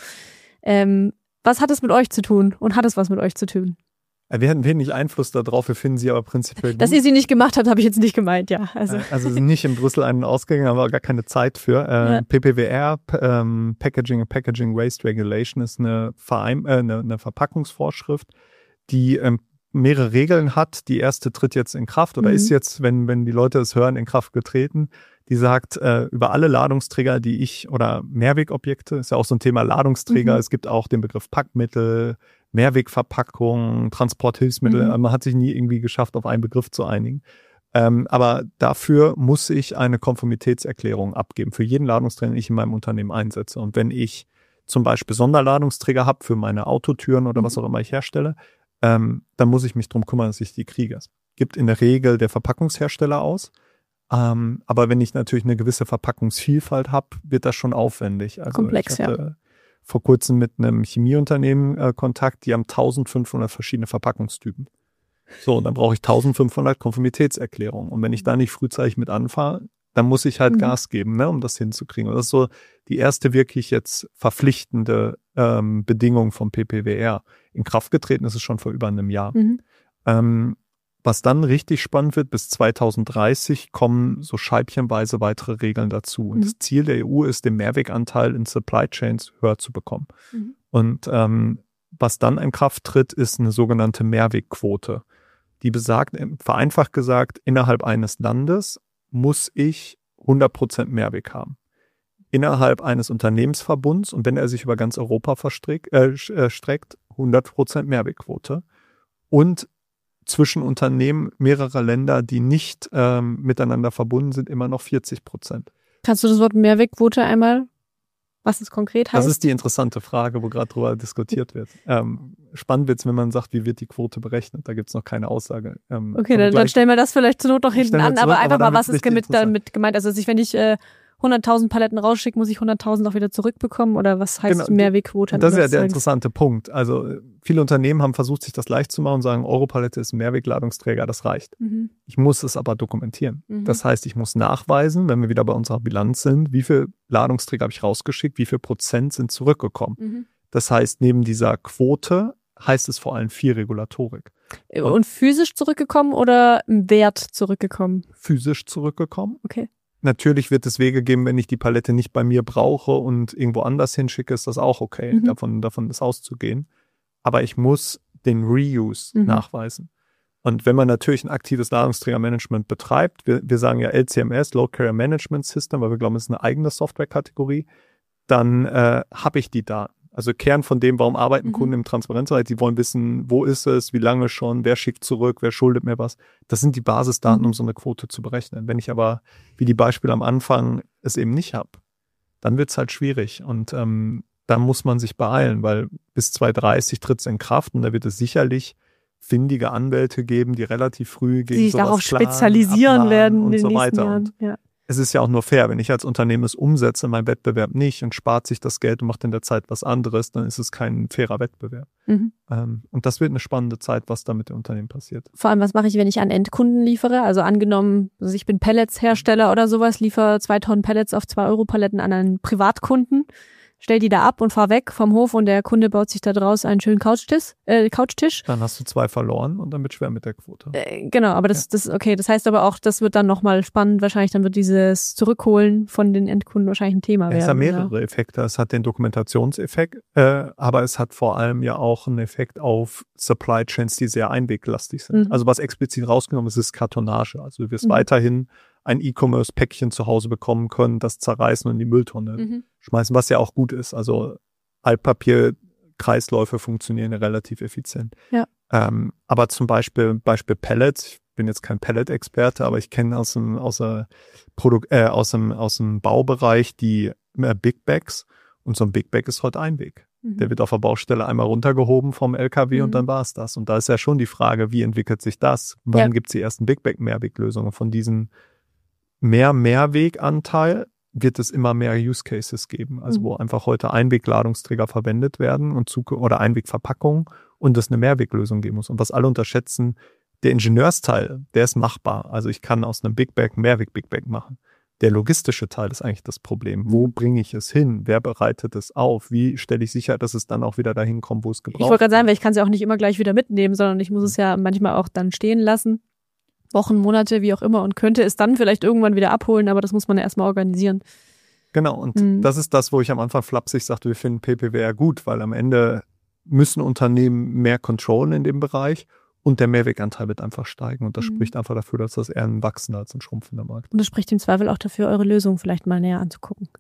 Ähm, was hat es mit euch zu tun und hat es was mit euch zu tun? Wir hatten wenig Einfluss darauf, wir finden sie aber prinzipiell gut. Dass ihr sie nicht gemacht habt, habe ich jetzt nicht gemeint, ja. Also, also sind nicht in Brüssel einen ausgegangen, aber gar keine Zeit für. Äh, ja. P P W R, ähm, Packaging and Packaging Waste Regulation, ist eine, Verein, äh, eine, eine Verpackungsvorschrift, die ähm, mehrere Regeln hat. Die erste tritt jetzt in Kraft oder mhm. ist jetzt, wenn, wenn die Leute es hören, in Kraft getreten. Die sagt, äh, über alle Ladungsträger, die ich, oder Mehrwegobjekte, ist ja auch so ein Thema Ladungsträger, mhm. es gibt auch den Begriff Packmittel, Mehrwegverpackung, Transporthilfsmittel. Mhm. Man hat sich nie irgendwie geschafft, auf einen Begriff zu einigen. Ähm, aber dafür muss ich eine Konformitätserklärung abgeben für jeden Ladungsträger, den ich in meinem Unternehmen einsetze. Und wenn ich zum Beispiel Sonderladungsträger habe für meine Autotüren oder mhm. was auch immer ich herstelle, ähm, dann muss ich mich drum kümmern, dass ich die kriege. Es gibt in der Regel der Verpackungshersteller aus. Ähm, aber wenn ich natürlich eine gewisse Verpackungsvielfalt habe, wird das schon aufwendig. Also komplex, ich hatte ja. vor kurzem mit einem Chemieunternehmen äh, Kontakt, die haben eintausendfünfhundert verschiedene Verpackungstypen. So, und dann brauche ich eintausendfünfhundert Konformitätserklärungen. Und wenn ich da nicht frühzeitig mit anfahre, dann muss ich halt mhm. Gas geben, ne, um das hinzukriegen. Und das ist so die erste wirklich jetzt verpflichtende ähm, Bedingung vom P P W R. In Kraft getreten ist es schon vor über einem Jahr. Mhm. Ähm, Was dann richtig spannend wird, bis zweitausenddreißig kommen so scheibchenweise weitere Regeln dazu. Und mhm. das Ziel der E U ist, den Mehrweganteil in Supply Chains höher zu bekommen. Mhm. Und ähm, was dann in Kraft tritt, ist eine sogenannte Mehrwegquote. Die besagt, vereinfacht gesagt, innerhalb eines Landes muss ich hundert Prozent Mehrweg haben. Innerhalb eines Unternehmensverbunds, und wenn er sich über ganz Europa verstreckt, äh, streckt, hundert Prozent Mehrwegquote. Und zwischen Unternehmen mehrerer Länder, die nicht ähm, miteinander verbunden sind, immer noch vierzig Prozent. Kannst du das Wort Mehrwegquote einmal was es konkret heißt? Das ist die interessante Frage, wo gerade drüber diskutiert wird. Ähm, spannend wird es, wenn man sagt, wie wird die Quote berechnet? Da gibt es noch keine Aussage. Ähm, okay, dann, dann stellen wir das vielleicht zur Not noch hinten an, aber einfach mal, was ist damit, damit gemeint? Also ich, wenn ich äh, hunderttausend Paletten rausschicke, muss ich hunderttausend auch wieder zurückbekommen oder was heißt genau, Mehrwegquote? Das ist ja der interessante Punkt. Also viele Unternehmen haben versucht, sich das leicht zu machen und sagen, Europalette ist ein Mehrwegladungsträger, das reicht. Mhm. Ich muss es aber dokumentieren. Mhm. Das heißt, ich muss nachweisen, wenn wir wieder bei unserer Bilanz sind, wie viel Ladungsträger habe ich rausgeschickt, wie viel Prozent sind zurückgekommen. Mhm. Das heißt, neben dieser Quote heißt es vor allem viel Regulatorik. Und, und physisch zurückgekommen oder im Wert zurückgekommen? Physisch zurückgekommen. Okay. Natürlich wird es Wege geben, wenn ich die Palette nicht bei mir brauche und irgendwo anders hinschicke, ist das auch okay, mhm. davon, davon ist auszugehen. Aber ich muss den Reuse mhm. nachweisen. Und wenn man natürlich ein aktives Ladungsträgermanagement betreibt, wir, wir sagen ja L C M S, Load Carrier Management System, weil wir glauben, es ist eine eigene Softwarekategorie, dann äh, habe ich die Daten. Also Kern von dem, warum arbeiten mhm. Kunden im Transparenzbereich, die wollen wissen, wo ist es, wie lange schon, wer schickt zurück, wer schuldet mir was. Das sind die Basisdaten, mhm. um so eine Quote zu berechnen. Wenn ich aber, wie die Beispiele am Anfang, es eben nicht habe, dann wird es halt schwierig. Und ähm, da muss man sich beeilen, weil bis zweitausenddreißig tritt es in Kraft und da wird es sicherlich findige Anwälte geben, die relativ früh gegen die sowas darauf planen, spezialisieren werden und in so den weiter. Jahren. Und ja. es ist ja auch nur fair, wenn ich als Unternehmen es umsetze, mein Wettbewerb nicht und spart sich das Geld und macht in der Zeit was anderes, dann ist es kein fairer Wettbewerb. Mhm. Ähm, und das wird eine spannende Zeit, was da mit dem Unternehmen passiert. Vor allem, was mache ich, wenn ich an Endkunden liefere? Also angenommen, also ich bin Pelletshersteller oder sowas, liefere zwei Tonnen Pellets auf zwei Euro Paletten an einen Privatkunden, stell die da ab und fahr weg vom Hof und der Kunde baut sich da draus einen schönen Couchtisch. Äh, Couchtisch. Dann hast du zwei verloren und dann wird schwer mit der Quote. Äh, genau, aber das, ja. das okay. Das heißt aber auch, das wird dann nochmal spannend. Wahrscheinlich dann wird dieses Zurückholen von den Endkunden wahrscheinlich ein Thema werden. Es hat mehrere oder? Effekte. Es hat den Dokumentationseffekt, äh, aber es hat vor allem ja auch einen Effekt auf Supply Chains, die sehr einweglastig sind. Mhm. Also was explizit rausgenommen ist, ist Kartonage. Also du wirst mhm. weiterhin ein E-Commerce-Päckchen zu Hause bekommen können, das zerreißen und in die Mülltonne mhm. schmeißen, was ja auch gut ist. Also Altpapierkreisläufe funktionieren ja relativ effizient. Ja. Ähm, aber zum Beispiel Beispiel Pellets. Ich bin jetzt kein Pellet-Experte, aber ich kenne aus dem aus der Produkt äh, aus dem aus dem Baubereich die äh, Big Bags und so ein Big Bag ist heute Einweg. Mhm. Der wird auf der Baustelle einmal runtergehoben vom L K W mhm. und dann war es das. Und da ist ja schon die Frage, wie entwickelt sich das? Wann ja. gibt es die ersten Big Bag Mehrweglösungen? Von diesen mehr Mehrweganteil wird es immer mehr Use Cases geben, also mhm. wo einfach heute Einwegladungsträger verwendet werden und Zug- oder Einwegverpackungen und es eine Mehrweglösung geben muss. Und was alle unterschätzen, der Ingenieursteil, der ist machbar. Also ich kann aus einem Big Bag ein Mehrweg-Big Bag machen. Der logistische Teil ist eigentlich das Problem. Wo bringe ich es hin? Wer bereitet es auf? Wie stelle ich sicher, dass es dann auch wieder dahin kommt, wo es gebraucht wird? Ich wollte gerade sagen, weil ich kann es ja auch nicht immer gleich wieder mitnehmen, sondern ich muss es ja manchmal auch dann stehen lassen. Wochen, Monate, wie auch immer und könnte es dann vielleicht irgendwann wieder abholen, aber das muss man ja erstmal organisieren. Genau, und mhm. das ist das, wo ich am Anfang flapsig sagte, wir finden P P W R gut, weil am Ende müssen Unternehmen mehr controllen in dem Bereich und der Mehrweganteil wird einfach steigen und das mhm. spricht einfach dafür, dass das eher ein wachsender als ein schrumpfender Markt ist. Und das spricht im Zweifel auch dafür, eure Lösung vielleicht mal näher anzugucken.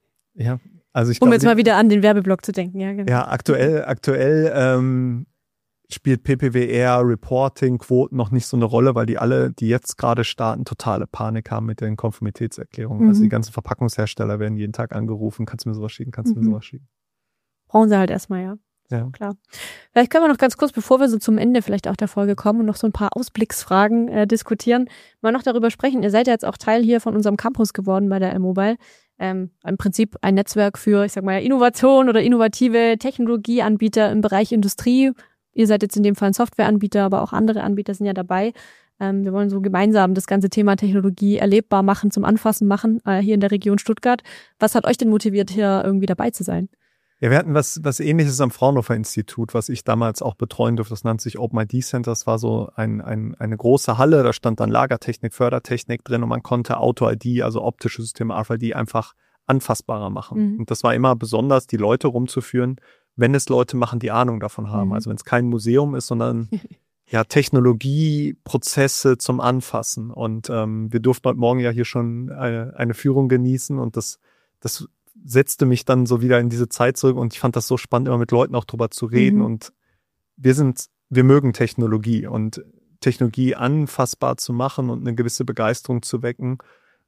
Ja, also ich Um glaube, jetzt mal wieder an den Werbeblock zu denken, ja genau. Ja, aktuell, aktuell ähm, spielt P P W R, Reporting, Quoten noch nicht so eine Rolle, weil die alle, die jetzt gerade starten, totale Panik haben mit den Konformitätserklärungen. Mhm. Also die ganzen Verpackungshersteller werden jeden Tag angerufen, kannst du mir sowas schicken, kannst du mhm. mir sowas schicken. Brauchen sie halt erstmal, ja. Ja. Klar. Vielleicht können wir noch ganz kurz, bevor wir so zum Ende vielleicht auch der Folge kommen und noch so ein paar Ausblicksfragen äh, diskutieren, mal noch darüber sprechen. Ihr seid ja jetzt auch Teil hier von unserem Campus geworden bei der L-Mobile. Ähm, im Prinzip ein Netzwerk für, ich sag mal, Innovation oder innovative Technologieanbieter im Bereich Industrie. Ihr seid jetzt in dem Fall ein Softwareanbieter, aber auch andere Anbieter sind ja dabei. Ähm, wir wollen so gemeinsam das ganze Thema Technologie erlebbar machen, zum Anfassen machen, äh, hier in der Region Stuttgart. Was hat euch denn motiviert, hier irgendwie dabei zu sein? Ja, wir hatten was, was Ähnliches am Fraunhofer Institut, was ich damals auch betreuen durfte. Das nannte sich Open I D Center. Das war so ein, ein, eine große Halle. Da stand dann Lagertechnik, Fördertechnik drin und man konnte Auto-I D, also optische Systeme, R F I D, einfach anfassbarer machen. Mhm. Und das war immer besonders, die Leute rumzuführen, wenn es Leute machen, die Ahnung davon haben. Mhm. Also wenn es kein Museum ist, sondern ja Technologieprozesse zum Anfassen. Und ähm, wir durften heute Morgen ja hier schon eine, eine Führung genießen und das, das setzte mich dann so wieder in diese Zeit zurück und ich fand das so spannend, immer mit Leuten auch drüber zu reden. Mhm. Und wir sind, wir mögen Technologie und Technologie anfassbar zu machen und eine gewisse Begeisterung zu wecken.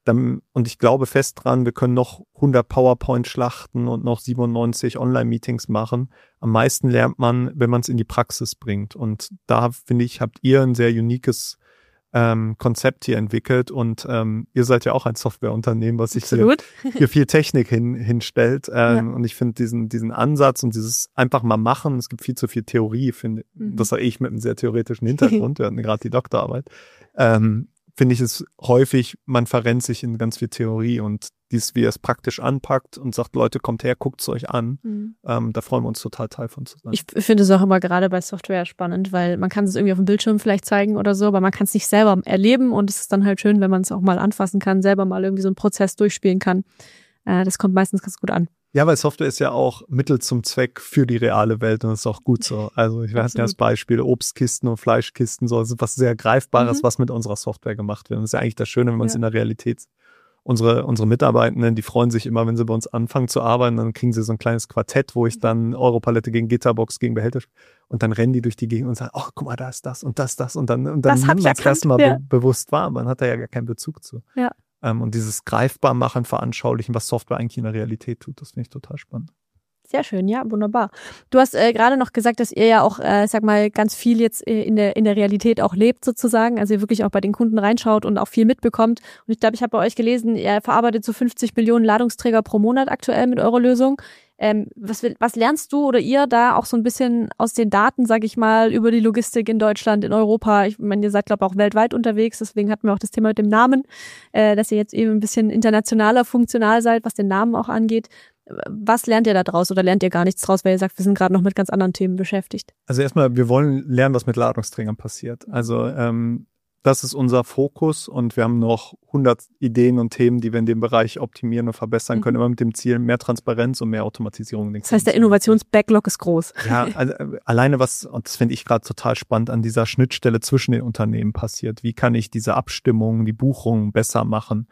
dann, und ich glaube fest dran, wir können noch hundert PowerPoint-Schlachten und noch siebenundneunzig Online-Meetings machen. Am meisten lernt man, wenn man es in die Praxis bringt. Und da, finde ich, habt ihr ein sehr uniques ähm, Konzept hier entwickelt. Und ähm, ihr seid ja auch ein Softwareunternehmen, was sich hier, hier viel Technik hin, hinstellt. Ähm, ja. Und ich finde diesen diesen Ansatz und dieses einfach mal machen, es gibt viel zu viel Theorie, finde mhm. das sage ich mit einem sehr theoretischen Hintergrund, wir hatten gerade die Doktorarbeit. Ähm, finde ich es häufig, man verrennt sich in ganz viel Theorie und dies, wie er es praktisch anpackt und sagt, Leute, kommt her, guckt es euch an. Mhm. Ähm, da freuen wir uns total, Teil von zu sein. Ich finde es auch immer gerade bei Software spannend, weil man kann es irgendwie auf dem Bildschirm vielleicht zeigen oder so, aber man kann es nicht selber erleben und es ist dann halt schön, wenn man es auch mal anfassen kann, selber mal irgendwie so einen Prozess durchspielen kann. Äh, das kommt meistens ganz gut an. Ja, weil Software ist ja auch Mittel zum Zweck für die reale Welt und das ist auch gut so. Also ich weiß ja das Beispiel Obstkisten und Fleischkisten, so also was sehr Greifbares, mhm. was mit unserer Software gemacht wird. Und das ist ja eigentlich das Schöne, wenn man es ja. in der Realität, unsere unsere Mitarbeitenden, die freuen sich immer, wenn sie bei uns anfangen zu arbeiten, dann kriegen sie so ein kleines Quartett, wo ich dann Europalette gegen Gitterbox, gegen Behälter und dann rennen die durch die Gegend und sagen, oh, guck mal, da ist das und das, das und dann, und dann nimmt man es erstmal ja. be- bewusst wahr. Man hat da ja gar keinen Bezug zu. Ja. Und dieses greifbar machen, veranschaulichen, was Software eigentlich in der Realität tut, das finde ich total spannend. Sehr schön, ja, wunderbar. Du hast äh, gerade noch gesagt, dass ihr ja auch, äh, sag mal, ganz viel jetzt äh, in der in der Realität auch lebt sozusagen, also ihr wirklich auch bei den Kunden reinschaut und auch viel mitbekommt. Und ich glaube, ich habe bei euch gelesen, ihr verarbeitet so fünfzig Millionen Ladungsträger pro Monat aktuell mit eurer Lösung. Ähm, was, was lernst du oder ihr da auch so ein bisschen aus den Daten, sag ich mal, über die Logistik in Deutschland, in Europa? Ich meine, ihr seid, glaube ich, auch weltweit unterwegs, deswegen hatten wir auch das Thema mit dem Namen, äh, dass ihr jetzt eben ein bisschen internationaler funktional seid, was den Namen auch angeht. Was lernt ihr da draus oder lernt ihr gar nichts draus, weil ihr sagt, wir sind gerade noch mit ganz anderen Themen beschäftigt? Also erstmal, wir wollen lernen, was mit Ladungsträgern passiert. Also ähm, das ist unser Fokus und wir haben noch hundert Ideen und Themen, die wir in dem Bereich optimieren und verbessern können, mhm. immer mit dem Ziel, mehr Transparenz und mehr Automatisierung. Das heißt, der Innovationsbacklog ist groß. Ja, also alleine was, und das finde ich gerade total spannend, an dieser Schnittstelle zwischen den Unternehmen passiert. Wie kann ich diese Abstimmungen, die Buchungen besser machen?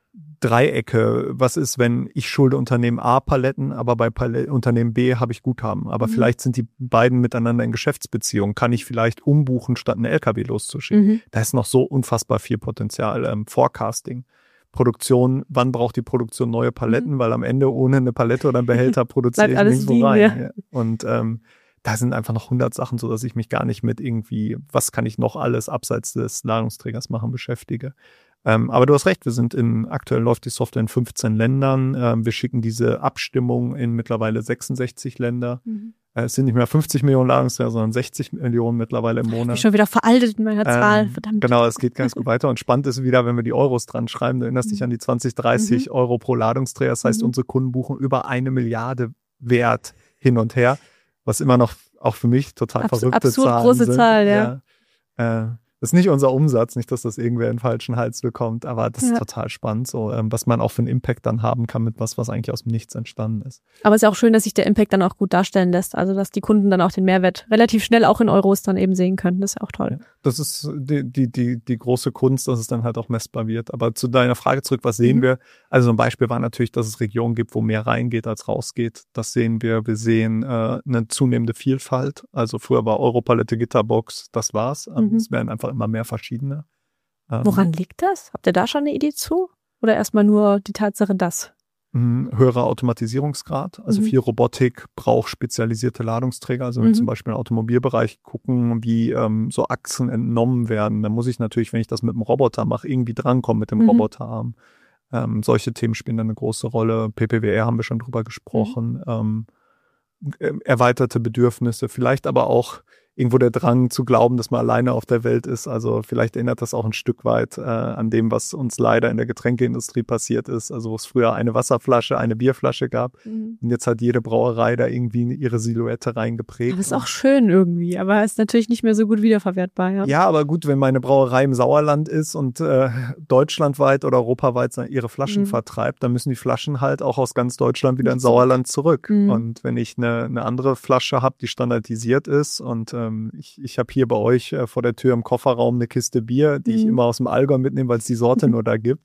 Dreiecke, was ist, wenn ich schulde Unternehmen A Paletten, aber bei Palett, Unternehmen B habe ich Guthaben. Aber mhm. vielleicht sind die beiden miteinander in Geschäftsbeziehungen. Kann ich vielleicht umbuchen, statt einen L K W loszuschicken? Mhm. Da ist noch so unfassbar viel Potenzial. Ähm, Forecasting, Produktion, wann braucht die Produktion neue Paletten? Mhm. Weil am Ende ohne eine Palette oder einen Behälter produziere ich nirgendwo rein. Ja. Ja. Und ähm, da sind einfach noch hundert Sachen, so dass ich mich gar nicht mit irgendwie, was kann ich noch alles abseits des Ladungsträgers machen, beschäftige. Ähm, aber du hast recht, wir sind in, aktuell läuft die Software in fünfzehn Ländern. Ähm, wir schicken diese Abstimmung in mittlerweile sechsundsechzig Länder. Mhm. Äh, es sind nicht mehr fünfzig Millionen Ladungsträger, sondern sechzig Millionen mittlerweile im Monat. Ich bin schon wieder veraltet in meiner Zahl, ähm, verdammt. Genau, es geht ganz gut weiter. Und spannend ist wieder, wenn wir die Euros dran schreiben, du erinnerst mhm. dich an die zwanzig, dreißig mhm. Euro pro Ladungsträger. Das heißt, mhm. unsere Kunden buchen über eine Milliarde Wert hin und her, was immer noch auch für mich total Abs- verrückte absurd Zahlen große sind. Zahl, ja. ja. Äh, Das ist nicht unser Umsatz, nicht, dass das irgendwer in den falschen Hals bekommt, aber das ja. ist total spannend, so ähm, was man auch für einen Impact dann haben kann mit was, was eigentlich aus dem Nichts entstanden ist. Aber es ist auch schön, dass sich der Impact dann auch gut darstellen lässt, also dass die Kunden dann auch den Mehrwert relativ schnell auch in Euros dann eben sehen können, das ist ja auch toll. Ja. Das ist die, die, die, die große Kunst, dass es dann halt auch messbar wird. Aber zu deiner Frage zurück, was sehen mhm. wir? Also ein Beispiel war natürlich, dass es Regionen gibt, wo mehr reingeht als rausgeht. Das sehen wir. Wir sehen äh, eine zunehmende Vielfalt. Also früher war Europalette, Gitterbox, das war's. Mhm. Es werden einfach immer mehr verschiedene. Ähm, Woran liegt das? Habt ihr da schon eine Idee zu? Oder erstmal nur die Tatsache, dass? Höherer Automatisierungsgrad, also mhm. viel Robotik braucht spezialisierte Ladungsträger. Also wenn wir mhm. zum Beispiel im Automobilbereich gucken, wie ähm, so Achsen entnommen werden, dann muss ich natürlich, wenn ich das mit dem Roboter mache, irgendwie drankommen mit dem mhm. Roboterarm. Ähm, solche Themen spielen dann eine große Rolle. P P W R haben wir schon drüber gesprochen. Mhm. Ähm, erweiterte Bedürfnisse, vielleicht aber auch irgendwo der Drang zu glauben, dass man alleine auf der Welt ist. Also vielleicht erinnert das auch ein Stück weit äh, an dem, was uns leider in der Getränkeindustrie passiert ist. Also wo es früher eine Wasserflasche, eine Bierflasche gab. Mhm. Und jetzt hat jede Brauerei da irgendwie ihre Silhouette reingeprägt. Das ist auch schön irgendwie, aber ist natürlich nicht mehr so gut wiederverwertbar. Ja, ja, aber gut, wenn meine Brauerei im Sauerland ist und äh, deutschlandweit oder europaweit ihre Flaschen mhm. vertreibt, dann müssen die Flaschen halt auch aus ganz Deutschland wieder ins Sauerland zurück. Mhm. Und wenn ich eine, eine andere Flasche habe, die standardisiert ist und äh, Ich, ich habe hier bei euch äh, vor der Tür im Kofferraum eine Kiste Bier, die mhm. ich immer aus dem Allgäu mitnehme, weil es die Sorte nur da gibt.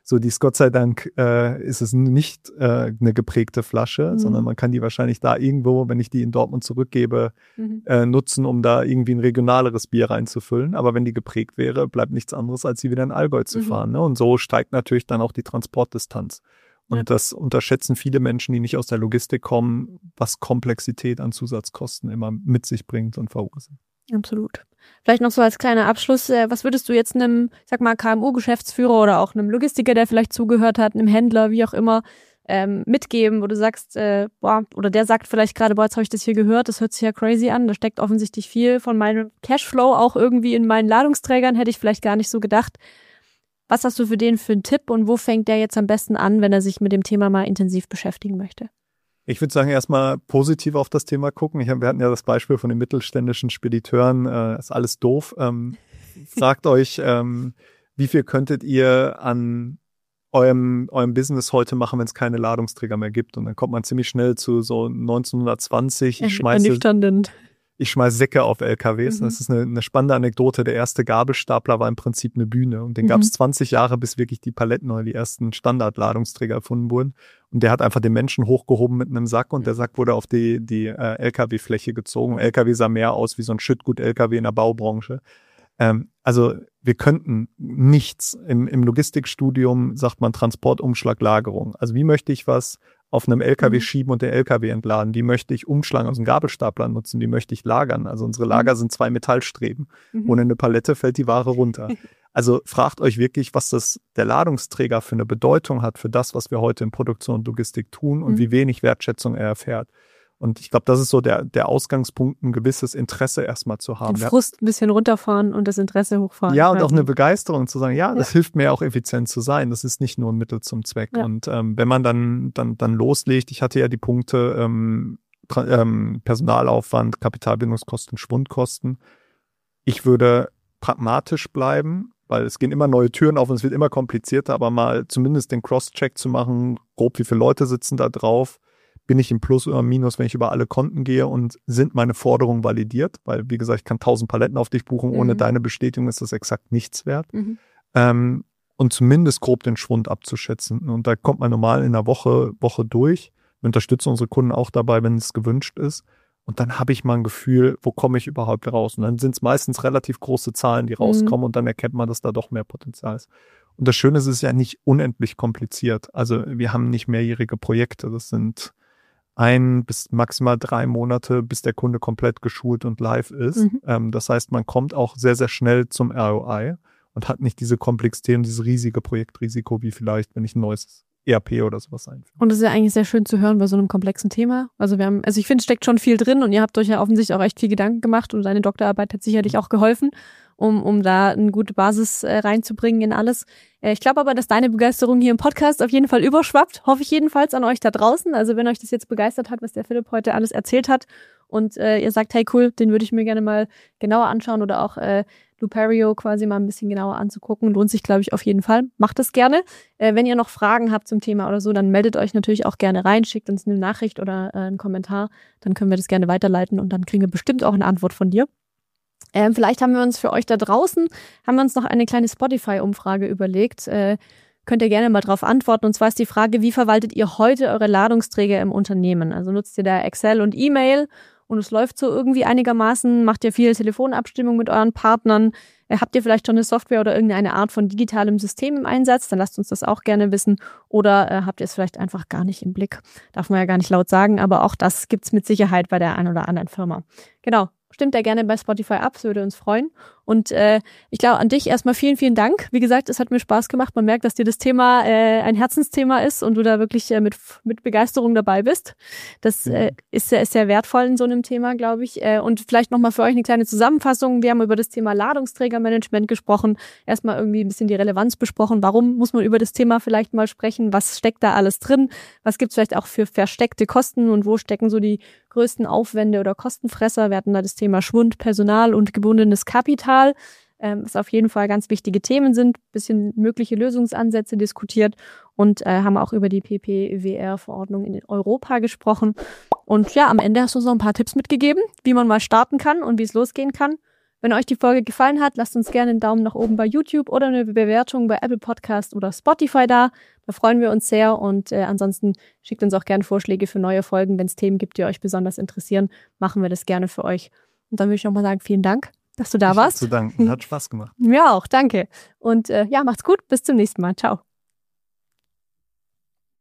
So, die ist Gott sei Dank, äh, ist es nicht äh, eine geprägte Flasche, mhm. sondern man kann die wahrscheinlich da irgendwo, wenn ich die in Dortmund zurückgebe, mhm. äh, nutzen, um da irgendwie ein regionaleres Bier reinzufüllen. Aber wenn die geprägt wäre, bleibt nichts anderes, als sie wieder in Allgäu zu mhm. fahren. Ne? Und so steigt natürlich dann auch die Transportdistanz. Und ja. das unterschätzen viele Menschen, die nicht aus der Logistik kommen, was Komplexität an Zusatzkosten immer mit sich bringt und verursacht. Absolut. Vielleicht noch so als kleiner Abschluss, äh, was würdest du jetzt einem, ich sag mal, K M U-Geschäftsführer oder auch einem Logistiker, der vielleicht zugehört hat, einem Händler, wie auch immer, ähm, mitgeben, wo du sagst, äh, boah, oder der sagt vielleicht gerade, boah, jetzt habe ich das hier gehört, das hört sich ja crazy an, da steckt offensichtlich viel von meinem Cashflow auch irgendwie in meinen Ladungsträgern, hätte ich vielleicht gar nicht so gedacht. Was hast du für den für einen Tipp und wo fängt der jetzt am besten an, wenn er sich mit dem Thema mal intensiv beschäftigen möchte? Ich würde sagen, erstmal positiv auf das Thema gucken. Ich hab, wir hatten ja das Beispiel von den mittelständischen Spediteuren. Äh, ist alles doof. Ähm, fragt euch, ähm, wie viel könntet ihr an eurem, eurem Business heute machen, wenn es keine Ladungsträger mehr gibt? Und dann kommt man ziemlich schnell zu so neunzehnhundertzwanzig. Ich schmeiße, ich schmeiße Säcke auf L K Ws. Mhm. Das ist eine, eine spannende Anekdote. Der erste Gabelstapler war im Prinzip eine Bühne. Und den mhm. gab es zwanzig Jahre, bis wirklich die Paletten oder die ersten Standardladungsträger erfunden wurden. Und der hat einfach den Menschen hochgehoben mit einem Sack und der Sack wurde auf die, die äh, L K W-Fläche gezogen. L K W sah mehr aus wie so ein Schüttgut-L K W in der Baubranche. Ähm, also wir könnten nichts. Im, im Logistikstudium sagt man Transport, Umschlag, Lagerung. Also wie möchte ich was auf einem L K W mhm. schieben und den L K W entladen? Wie möchte ich umschlagen, also einen Gabelstapler nutzen? Wie möchte ich lagern? Also unsere Lager mhm. sind zwei Metallstreben. Mhm. Ohne eine Palette fällt die Ware runter. Also fragt euch wirklich, was das der Ladungsträger für eine Bedeutung hat für das, was wir heute in Produktion und Logistik tun und mhm. wie wenig Wertschätzung er erfährt. Und ich glaube, das ist so der der Ausgangspunkt, ein gewisses Interesse erstmal zu haben. Den Frust ein bisschen runterfahren und das Interesse hochfahren. Ja, und auch eine Begeisterung zu sagen, ja, das ja. hilft mir auch effizient zu sein. Das ist nicht nur ein Mittel zum Zweck. Ja. Und ähm, wenn man dann dann dann loslegt, ich hatte ja die Punkte ähm, ähm, Personalaufwand, Kapitalbindungskosten, Schwundkosten. Ich würde pragmatisch bleiben, weil es gehen immer neue Türen auf und es wird immer komplizierter, aber mal zumindest den Cross-Check zu machen, grob wie viele Leute sitzen da drauf, bin ich im Plus oder im Minus, wenn ich über alle Konten gehe und sind meine Forderungen validiert, weil wie gesagt, ich kann tausend Paletten auf dich buchen, ohne mhm. deine Bestätigung ist das exakt nichts wert. Mhm. Ähm, und zumindest grob den Schwund abzuschätzen. Und da kommt man normal in einer Woche, Woche durch. Wir unterstützen unsere Kunden auch dabei, wenn es gewünscht ist. Und dann habe ich mal ein Gefühl, wo komme ich überhaupt raus? Und dann sind es meistens relativ große Zahlen, die rauskommen mhm. und dann erkennt man, dass da doch mehr Potenzial ist. Und das Schöne ist, es ist ja nicht unendlich kompliziert. Also wir haben nicht mehrjährige Projekte. Das sind ein bis maximal drei Monate, bis der Kunde komplett geschult und live ist. Mhm. Ähm, das heißt, man kommt auch sehr, sehr schnell zum R O I und hat nicht diese Komplexität und dieses riesige Projektrisiko, wie vielleicht, wenn ich ein neues E R P oder sowas einführe. Und das ist ja eigentlich sehr schön zu hören bei so einem komplexen Thema. Also wir haben, also ich finde, es steckt schon viel drin und ihr habt euch ja offensichtlich auch echt viel Gedanken gemacht und deine Doktorarbeit hat sicherlich auch geholfen, um um da eine gute Basis äh, reinzubringen in alles. Äh, ich glaube aber, dass deine Begeisterung hier im Podcast auf jeden Fall überschwappt. Hoffe ich jedenfalls an euch da draußen. Also wenn euch das jetzt begeistert hat, was der Philipp heute alles erzählt hat und äh, ihr sagt, hey cool, den würde ich mir gerne mal genauer anschauen oder auch äh, Luperio quasi mal ein bisschen genauer anzugucken. Lohnt sich, glaube ich, auf jeden Fall. Macht es gerne. Äh, wenn ihr noch Fragen habt zum Thema oder so, dann meldet euch natürlich auch gerne rein, schickt uns eine Nachricht oder äh, einen Kommentar. Dann können wir das gerne weiterleiten und dann kriegen wir bestimmt auch eine Antwort von dir. Ähm, vielleicht haben wir uns für euch da draußen, haben wir uns noch eine kleine Spotify-Umfrage überlegt. Äh, könnt ihr gerne mal drauf antworten. Und zwar ist die Frage, wie verwaltet ihr heute eure Ladungsträger im Unternehmen? Also nutzt ihr da Excel und E-Mail und es läuft so irgendwie einigermaßen? Macht ihr viel Telefonabstimmung mit euren Partnern? Äh, habt ihr vielleicht schon eine Software oder irgendeine Art von digitalem System im Einsatz? Dann lasst uns das auch gerne wissen. Oder äh, habt ihr es vielleicht einfach gar nicht im Blick? Darf man ja gar nicht laut sagen, aber auch das gibt's mit Sicherheit bei der einen oder anderen Firma. Genau. Stimmt ja gerne bei Spotify ab, das würde uns freuen. Und äh, ich glaube, an dich erstmal vielen, vielen Dank. Wie gesagt, es hat mir Spaß gemacht. Man merkt, dass dir das Thema äh, ein Herzensthema ist und du da wirklich äh, mit mit Begeisterung dabei bist. Das äh, ist, sehr, ist sehr wertvoll in so einem Thema, glaube ich. Äh, und vielleicht nochmal für euch eine kleine Zusammenfassung. Wir haben über das Thema Ladungsträgermanagement gesprochen. Erstmal irgendwie ein bisschen die Relevanz besprochen. Warum muss man über das Thema vielleicht mal sprechen? Was steckt da alles drin? Was gibt es vielleicht auch für versteckte Kosten und wo stecken so die größten Aufwände oder Kostenfresser? Wir hatten da das Thema Schwund, Personal und gebundenes Kapital. Ähm, was auf jeden Fall ganz wichtige Themen sind, bisschen mögliche Lösungsansätze diskutiert und äh, haben auch über die P P W R-Verordnung in Europa gesprochen. Und ja, am Ende hast du uns noch ein paar Tipps mitgegeben, wie man mal starten kann und wie es losgehen kann. Wenn euch die Folge gefallen hat, lasst uns gerne einen Daumen nach oben bei YouTube oder eine Bewertung bei Apple Podcast oder Spotify da. Da freuen wir uns sehr und äh, ansonsten schickt uns auch gerne Vorschläge für neue Folgen. Wenn es Themen gibt, die euch besonders interessieren, machen wir das gerne für euch. Und dann würde ich nochmal sagen, vielen Dank, dass du da Ich warst. hab zu danken. Hat Spaß gemacht. Mir auch, danke. Und äh, ja, macht's gut. Bis zum nächsten Mal. Ciao.